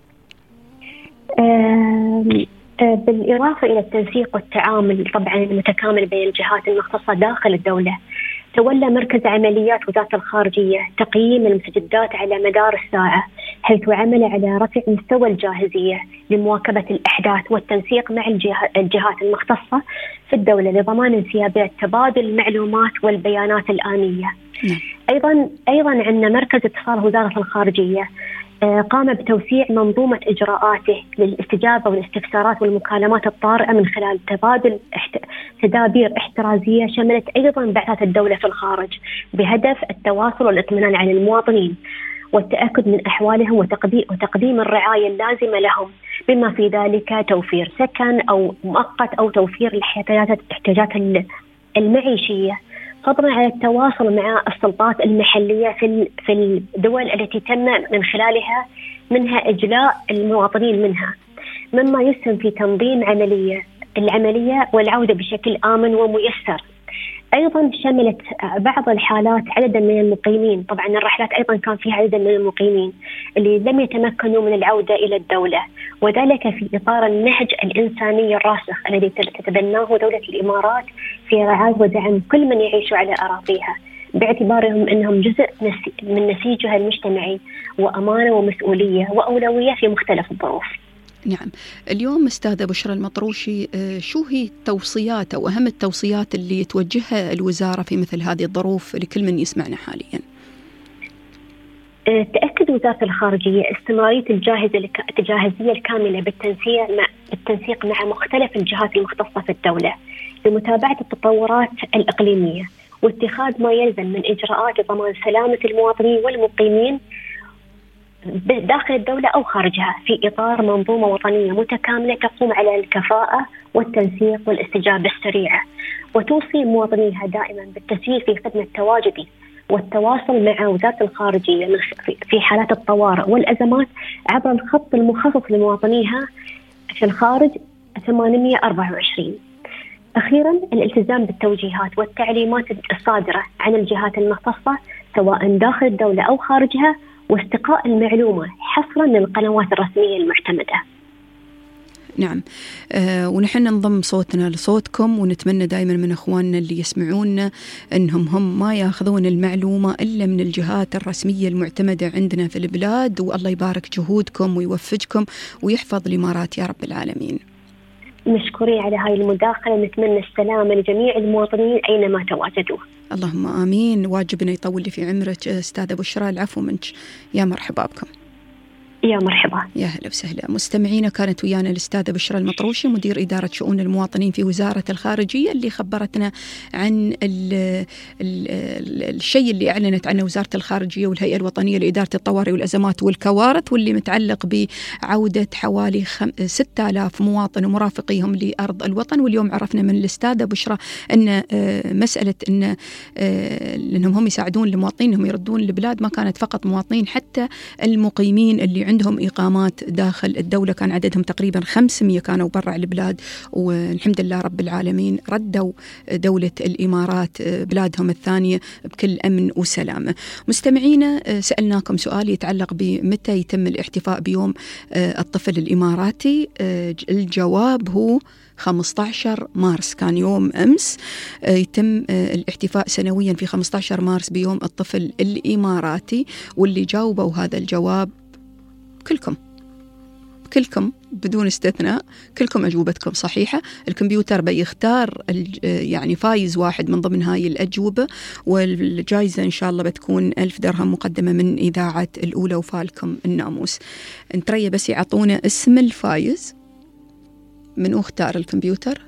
بالإضافة إلى التنسيق والتعامل طبعا المتكامل بين الجهات المختصة داخل الدولة، تولى مركز عمليات وزارة الخارجية تقييم المستجدات على مدار الساعة، حيث عمل على رفع مستوى الجاهزية لمواكبة الأحداث والتنسيق مع الجهات المختصة في الدولة لضمان انسيابية تبادل المعلومات والبيانات الآنية. أيضا أيضا عندنا مركز اتصال وزارة الخارجية قام بتوسيع منظومة إجراءاته للاستجابة والاستفسارات والمكالمات الطارئة من خلال تبادل تدابير احترازية شملت أيضا بعثات الدولة في الخارج بهدف التواصل والاطمئنان على المواطنين والتأكد من أحوالهم وتقديم الرعاية اللازمة لهم، بما في ذلك توفير سكن أو مؤقت أو توفير الاحتياجات المعيشية، فضلا على التواصل مع السلطات المحلية في في الدول التي تم من خلالها منها إجلاء المواطنين منها، مما يسهم في تنظيم عملية العملية والعودة بشكل آمن وميسر. أيضا شملت بعض الحالات عددا من المقيمين، طبعا الرحلات أيضا كان فيها عددا من المقيمين اللي لم يتمكنوا من العودة إلى الدولة، وذلك في إطار النهج الإنساني الراسخ الذي تتبناه دولة الإمارات في رعاية ودعم كل من يعيش على أراضيها، باعتبارهم أنهم جزء من نسيجها المجتمعي وأمانة ومسؤولية وأولوية في مختلف الظروف. نعم. اليوم أستاذة بشرى المطروشي، شو هي التوصيات أو أهم التوصيات اللي توجهها الوزارة في مثل هذه الظروف لكل من يسمعنا حاليا؟ تأكد وزارة الخارجية استمرارية الجاهزية الكاملة بالتنسيق مع بالتنسيق مع مختلف الجهات المختصة في الدولة لمتابعة التطورات الإقليمية واتخاذ ما يلزم من إجراءات لضمان سلامة المواطنين والمقيمين داخل الدولة أو خارجها في إطار منظومة وطنية متكاملة تقوم على الكفاءة والتنسيق والاستجابة السريعة، وتوصي مواطنيها دائما بالتسيير في خدمة تواجدي والتواصل مع وزارة الخارجية في حالات الطوارئ والأزمات عبر الخط المخصص لمواطنيها في الخارج ثمانمائة وأربعة وعشرين. أخيرا الالتزام بالتوجيهات والتعليمات الصادرة عن الجهات المختصة سواء داخل الدولة أو خارجها، واستقاء المعلومة حصرا للقنوات الرسمية المعتمدة. نعم. آه ونحن نضم صوتنا لصوتكم، ونتمنى دائما من أخواننا اللي يسمعونا أنهم هم ما يأخذون المعلومة إلا من الجهات الرسمية المعتمدة عندنا في البلاد، والله يبارك جهودكم ويوفقكم ويحفظ الإمارات يا رب العالمين. مشكورين على هاي المداخلة، نتمنى السلامة لجميع المواطنين أينما تواجدوا. اللهم آمين. واجبنا يطول لي في عمرك أستاذة بشرى، العفو منك، يا مرحبا بكم. يا مرحبا. يا هلا وسهلا. مستمعينا، كانت ويانا الأستاذة بشرى المطروشي مدير إدارة شؤون المواطنين في وزارة الخارجية، اللي خبرتنا عن ال ال ال الشيء اللي أعلنت عنه وزارة الخارجية والهيئة الوطنية لإدارة الطوارئ والأزمات والكوارث، واللي متعلق بعودة حوالي ستة آلاف مواطن ومرافقيهم لأرض الوطن. واليوم عرفنا من الأستاذة بشرى أن مسألة أن لأنهم هم يساعدون المواطنين أنهم يردون البلاد ما كانت فقط مواطنين، حتى المقيمين اللي عندهم إقامات داخل الدولة كان عددهم تقريبا خمسمية كانوا برا البلاد، والحمد لله رب العالمين ردوا دولة الإمارات بلادهم الثانية بكل أمن وسلامة. مستمعينا، سألناكم سؤال يتعلق بمتى يتم الاحتفاء بيوم الطفل الإماراتي. الجواب هو خمسة عشر مارس، كان يوم أمس يتم الاحتفاء سنويا في خمسة عشر مارس بيوم الطفل الإماراتي. واللي جاوبوا هذا الجواب كلكم كلكم بدون استثناء، كلكم أجوبتكم صحيحة. الكمبيوتر بيختار يعني فايز واحد من ضمن هاي الأجوبة، والجائزة إن شاء الله بتكون ألف درهم مقدمة من إذاعة الأولى وفالكم الناموس. نتريا بس يعطونا اسم الفايز. من اختار الكمبيوتر؟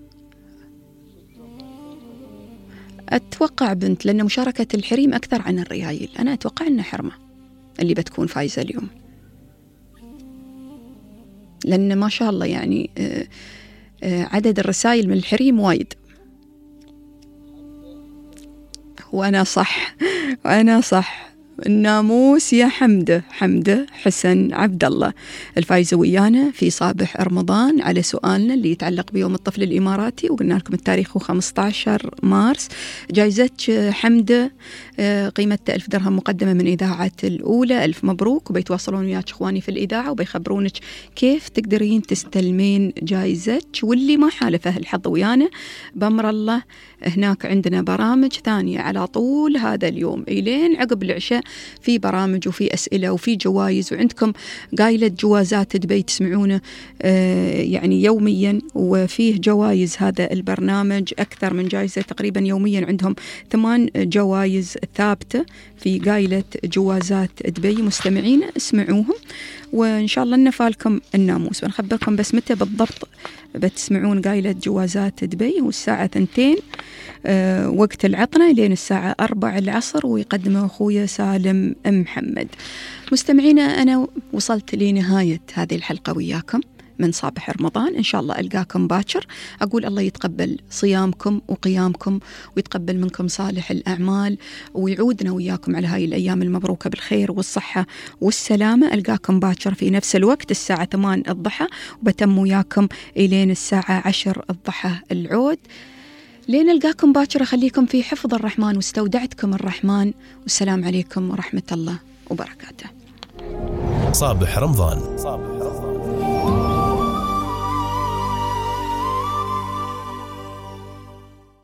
أتوقع بنت، لأن مشاركة الحريم أكثر عن الريايل. أنا أتوقع أن حرمة اللي بتكون فايزة اليوم، لأن ما شاء الله يعني عدد الرسائل من الحريم وايد. وأنا صح وأنا صح الناموس يا حمدة حمدة حسن عبد الله الفايزة ويانا في صباح رمضان على سؤالنا اللي يتعلق بيوم الطفل الإماراتي، وقلنا لكم التاريخ هو خمسة عشر مارس. جائزة حمدة قيمتها ألف درهم مقدمة من إذاعة الأولى. ألف مبروك، وبيتواصلون وياك إخواني في الإذاعة وبيخبرونك كيف تقدرين تستلمين جائزتك. واللي ما حالفه الحظ ويانا بأمر الله هناك عندنا برامج ثانية على طول هذا اليوم إلين عقب العشاء، في برامج وفي أسئلة وفي جوائز، وعندكم قايلة جوازات دبي تسمعونه آه يعني يوميا، وفيه جوائز. هذا البرنامج أكثر من جائزة تقريبا يوميا، عندهم ثمان جوائز ثابتة في قايلة جوازات دبي. مستمعين اسمعوهم، وإن شاء الله نفالكم الناموس. ونخبركم بس متى بالضبط بتسمعون قايلة جوازات دبي. والساعة ثنتين أه وقت العطنة لين الساعة أربع العصر، ويقدمه أخويا سالم محمد. مستمعينا، أنا وصلت لنهاية هذه الحلقة وياكم من صباح رمضان. إن شاء الله ألقاكم باكر. أقول الله يتقبل صيامكم وقيامكم، ويتقبل منكم صالح الأعمال، ويعودنا وياكم على هاي الأيام المبروكة بالخير والصحة والسلامة. ألقاكم باكر في نفس الوقت الساعة ثمان الضحى، وبتم وياكم إلين الساعة عشر الضحى العود. لين ألقاكم باكر أخليكم في حفظ الرحمن واستودعتكم الرحمن، والسلام عليكم ورحمة الله وبركاته. صباح رمضان.